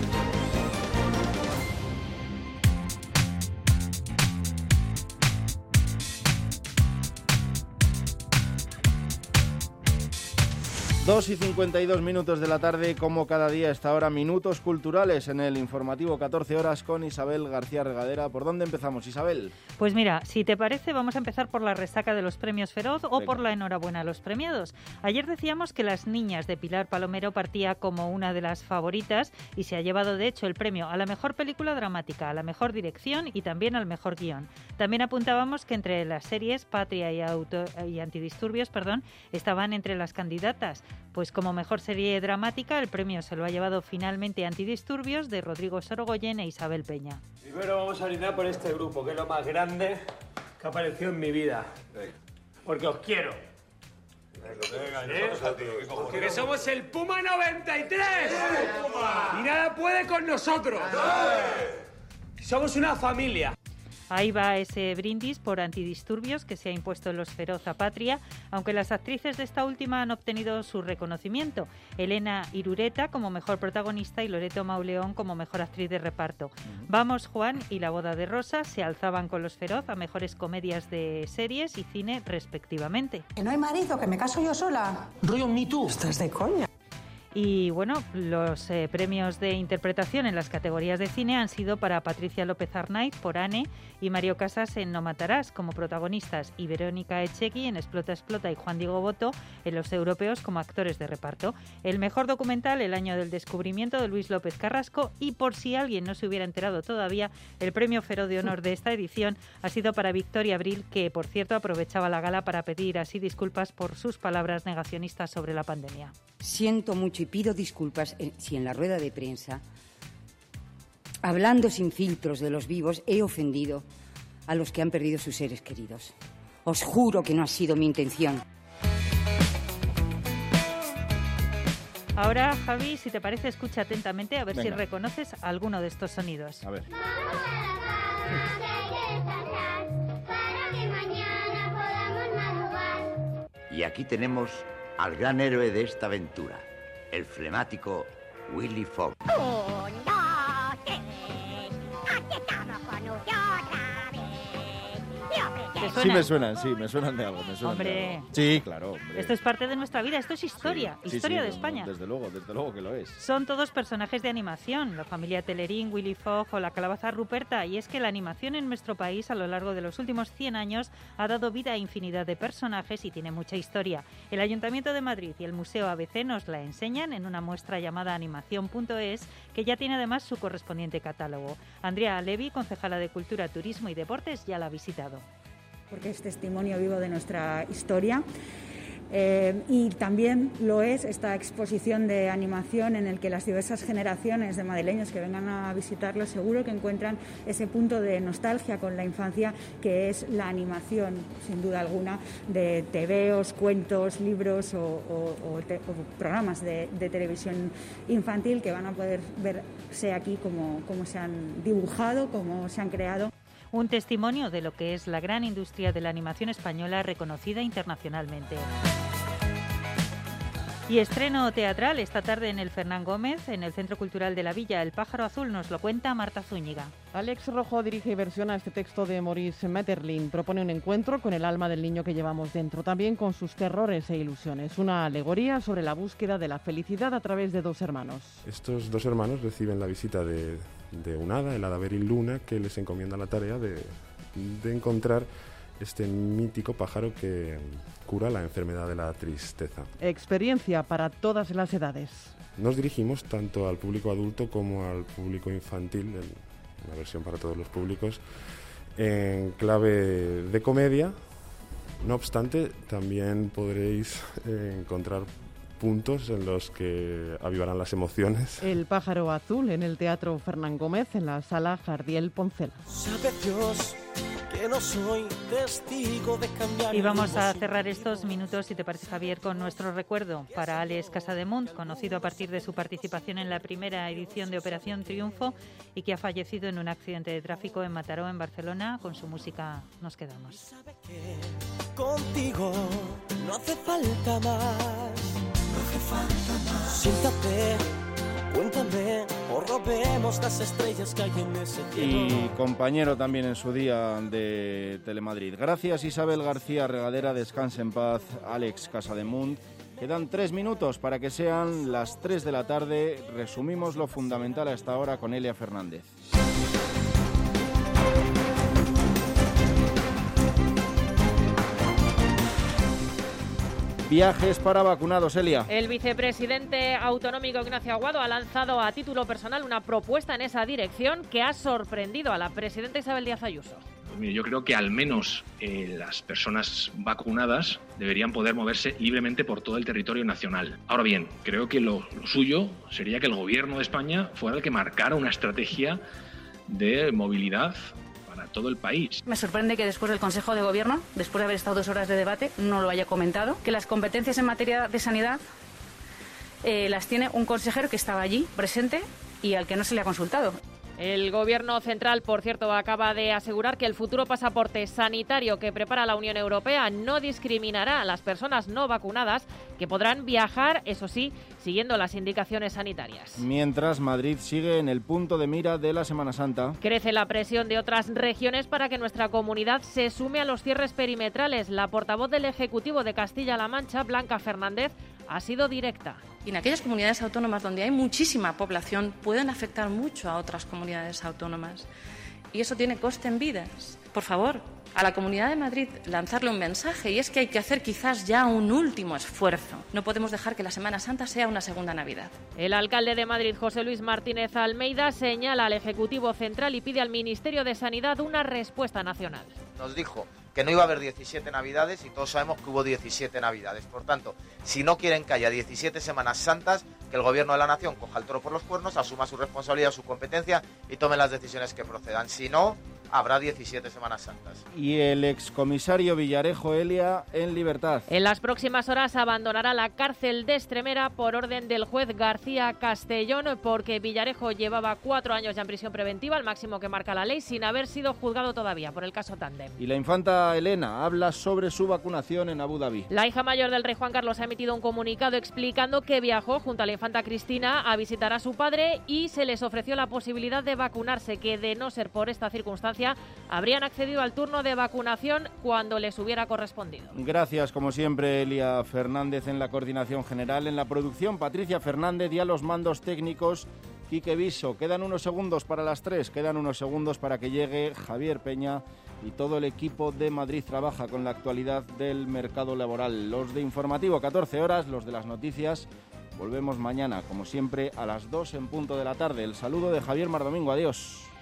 dos y cincuenta y dos minutos de la tarde, como cada día a esta hora, minutos culturales en el informativo catorce horas con Isabel García Regadera. ¿Por dónde empezamos, Isabel? Pues mira, si te parece, vamos a empezar por la resaca de los premios Feroz o Venga. por la enhorabuena a los premiados. Ayer decíamos que Las niñas de Pilar Palomero partía como una de las favoritas y se ha llevado de hecho el premio a la mejor película dramática, a la mejor dirección y también al mejor guión. También apuntábamos que entre las series Patria y, auto, y Antidisturbios perdón, estaban entre las candidatas. Pues como mejor serie dramática, el premio se lo ha llevado finalmente Antidisturbios, de Rodrigo Sorogoyen e Isabel Peña. Primero vamos a brindar por este grupo, que es lo más grande que ha aparecido en mi vida. Porque os quiero. ¿Eh? Porque somos el Puma noventa y tres. Y nada puede con nosotros. Somos una familia. Ahí va ese brindis por Antidisturbios que se ha impuesto en los Feroz a Patria, aunque las actrices de esta última han obtenido su reconocimiento. Elena Irureta como mejor protagonista y Loreto Mauleón como mejor actriz de reparto. Uh-huh. Vamos, Juan y La boda de Rosa se alzaban con los Feroz a mejores comedias de series y cine respectivamente. Que no hay marido, que me caso yo sola. Rollo Me Too. Estás de coña. Y bueno, los eh, premios de interpretación en las categorías de cine han sido para Patricia López Arnaiz por Anne y Mario Casas en No matarás como protagonistas y Verónica Echegui en Explota, Explota y Juan Diego Boto en Los europeos como actores de reparto. El mejor documental, El año del descubrimiento, de Luis López Carrasco, y por si alguien no se hubiera enterado todavía, el premio Feroz de honor de esta edición ha sido para Victoria Abril, que por cierto aprovechaba la gala para pedir así disculpas por sus palabras negacionistas sobre la pandemia. Siento mucho y pido disculpas eh, si en la rueda de prensa, hablando sin filtros de los vivos, he ofendido a los que han perdido sus seres queridos. Os juro que no ha sido mi intención. Ahora, Javi, si te parece, escucha atentamente a ver Venga. si reconoces alguno de estos sonidos. A ver. Y aquí tenemos al gran héroe de esta aventura, el flemático Willy Fogg. Sí me suenan, sí, me suenan de algo, me suenan Hombre. de algo. Sí, claro, hombre. Esto es parte de nuestra vida, esto es historia, Sí, sí, historia sí, de España. Desde luego, desde luego que lo es. Son todos personajes de animación, la familia Telerín, Willy Fogg o la calabaza Ruperta, y es que la animación en nuestro país a lo largo de los últimos cien años ha dado vida a infinidad de personajes y tiene mucha historia. El Ayuntamiento de Madrid y el Museo A B C nos la enseñan en una muestra llamada animación punto es, que ya tiene además su correspondiente catálogo. Andrea Levi, concejala de Cultura, Turismo y Deportes, ya la ha visitado. Porque es testimonio vivo de nuestra historia. Eh, y también lo es esta exposición de animación en el que las diversas generaciones de madrileños que vengan a visitarlo seguro que encuentran ese punto de nostalgia con la infancia que es la animación, sin duda alguna, de tebeos, cuentos, libros o, o, o, te, o programas de, de televisión infantil que van a poder verse aquí como, como se han dibujado, como se han creado. Un testimonio de lo que es la gran industria de la animación española reconocida internacionalmente. Y estreno teatral esta tarde en el Fernán Gómez, en el Centro Cultural de la Villa. El pájaro azul nos lo cuenta Marta Zúñiga. Alex Rojo dirige y versiona este texto de Maurice Maeterlinck. Propone un encuentro con el alma del niño que llevamos dentro, también con sus terrores e ilusiones. Una alegoría sobre la búsqueda de la felicidad a través de dos hermanos. Estos dos hermanos reciben la visita de, de un hada, el hada Beryl Luna, que les encomienda la tarea de, de encontrar este mítico pájaro que cura la enfermedad de la tristeza. Experiencia para todas las edades. Nos dirigimos tanto al público adulto como al público infantil, en una versión para todos los públicos, en clave de comedia. No obstante, también podréis eh, encontrar puntos en los que avivarán las emociones. El pájaro azul en el Teatro Fernán Gómez, en la Sala Jardiel Poncela. Sabe Dios que no soy testigo de cambiar. Y vamos a cerrar estos minutos, si te parece, Javier, con nuestro recuerdo para Alex Casademunt, conocido a partir de su participación en la primera edición de Operación Triunfo y que ha fallecido en un accidente de tráfico en Mataró, en Barcelona. Con su música nos quedamos. Sabe que contigo no hace falta más, no hace falta más. Siéntate, cuéntame, o robemos las estrellas que hay en ese cielo. Y compañero también en su día de Telemadrid. Gracias, Isabel García Regadera, descanse en paz, Alex Casademunt. Quedan tres minutos para que sean las tres de la tarde. Resumimos lo fundamental a esta hora con Elia Fernández. Viajes para vacunados, Elia. El vicepresidente autonómico Ignacio Aguado ha lanzado a título personal una propuesta en esa dirección que ha sorprendido a la presidenta Isabel Díaz Ayuso. Pues mire, yo creo que al menos eh, las personas vacunadas deberían poder moverse libremente por todo el territorio nacional. Ahora bien, creo que lo, lo suyo sería que el gobierno de España fuera el que marcara una estrategia de movilidad para todo el país. Me sorprende que después del Consejo de Gobierno, después de haber estado dos horas de debate, no lo haya comentado, que las competencias en materia de sanidad eh, las tiene un consejero que estaba allí, presente, y al que no se le ha consultado. El Gobierno central, por cierto, acaba de asegurar que el futuro pasaporte sanitario que prepara la Unión Europea no discriminará a las personas no vacunadas, que podrán viajar, eso sí, siguiendo las indicaciones sanitarias. Mientras, Madrid sigue en el punto de mira de la Semana Santa. Crece la presión de otras regiones para que nuestra comunidad se sume a los cierres perimetrales. La portavoz del Ejecutivo de Castilla-La Mancha, Blanca Fernández, ha sido directa. Y en aquellas comunidades autónomas donde hay muchísima población pueden afectar mucho a otras comunidades autónomas. Y eso tiene coste en vidas. Por favor, a la Comunidad de Madrid lanzarle un mensaje, y es que hay que hacer quizás ya un último esfuerzo. No podemos dejar que la Semana Santa sea una segunda Navidad. El alcalde de Madrid, José Luis Martínez Almeida, señala al Ejecutivo Central y pide al Ministerio de Sanidad una respuesta nacional. Nos dijo que no iba a haber diecisiete Navidades y todos sabemos que hubo diecisiete Navidades. Por tanto, si no quieren que haya diecisiete Semanas Santas, que el Gobierno de la Nación coja el toro por los cuernos, asuma su responsabilidad, su competencia y tome las decisiones que procedan. Si no, habrá diecisiete Semanas Santas. Y el excomisario Villarejo Elia en libertad. En las próximas horas abandonará la cárcel de Extremera por orden del juez García Castellón, porque Villarejo llevaba cuatro años ya en prisión preventiva, el máximo que marca la ley, sin haber sido juzgado todavía por el caso Tándem. Y la infanta Elena habla sobre su vacunación en Abu Dhabi. La hija mayor del rey Juan Carlos ha emitido un comunicado explicando que viajó junto a la infanta Cristina a visitar a su padre y se les ofreció la posibilidad de vacunarse, que de no ser por esta circunstancia habrían accedido al turno de vacunación cuando les hubiera correspondido. Gracias, como siempre, Elia Fernández en la coordinación general, en la producción Patricia Fernández y a los mandos técnicos Quique Viso. Quedan unos segundos para las tres, quedan unos segundos para que llegue Javier Peña y todo el equipo de Madrid Trabaja con la actualidad del mercado laboral. Los de Informativo, catorce horas, los de las noticias. Volvemos mañana, como siempre, a las dos en punto de la tarde. El saludo de Javier Mardomingo. Adiós.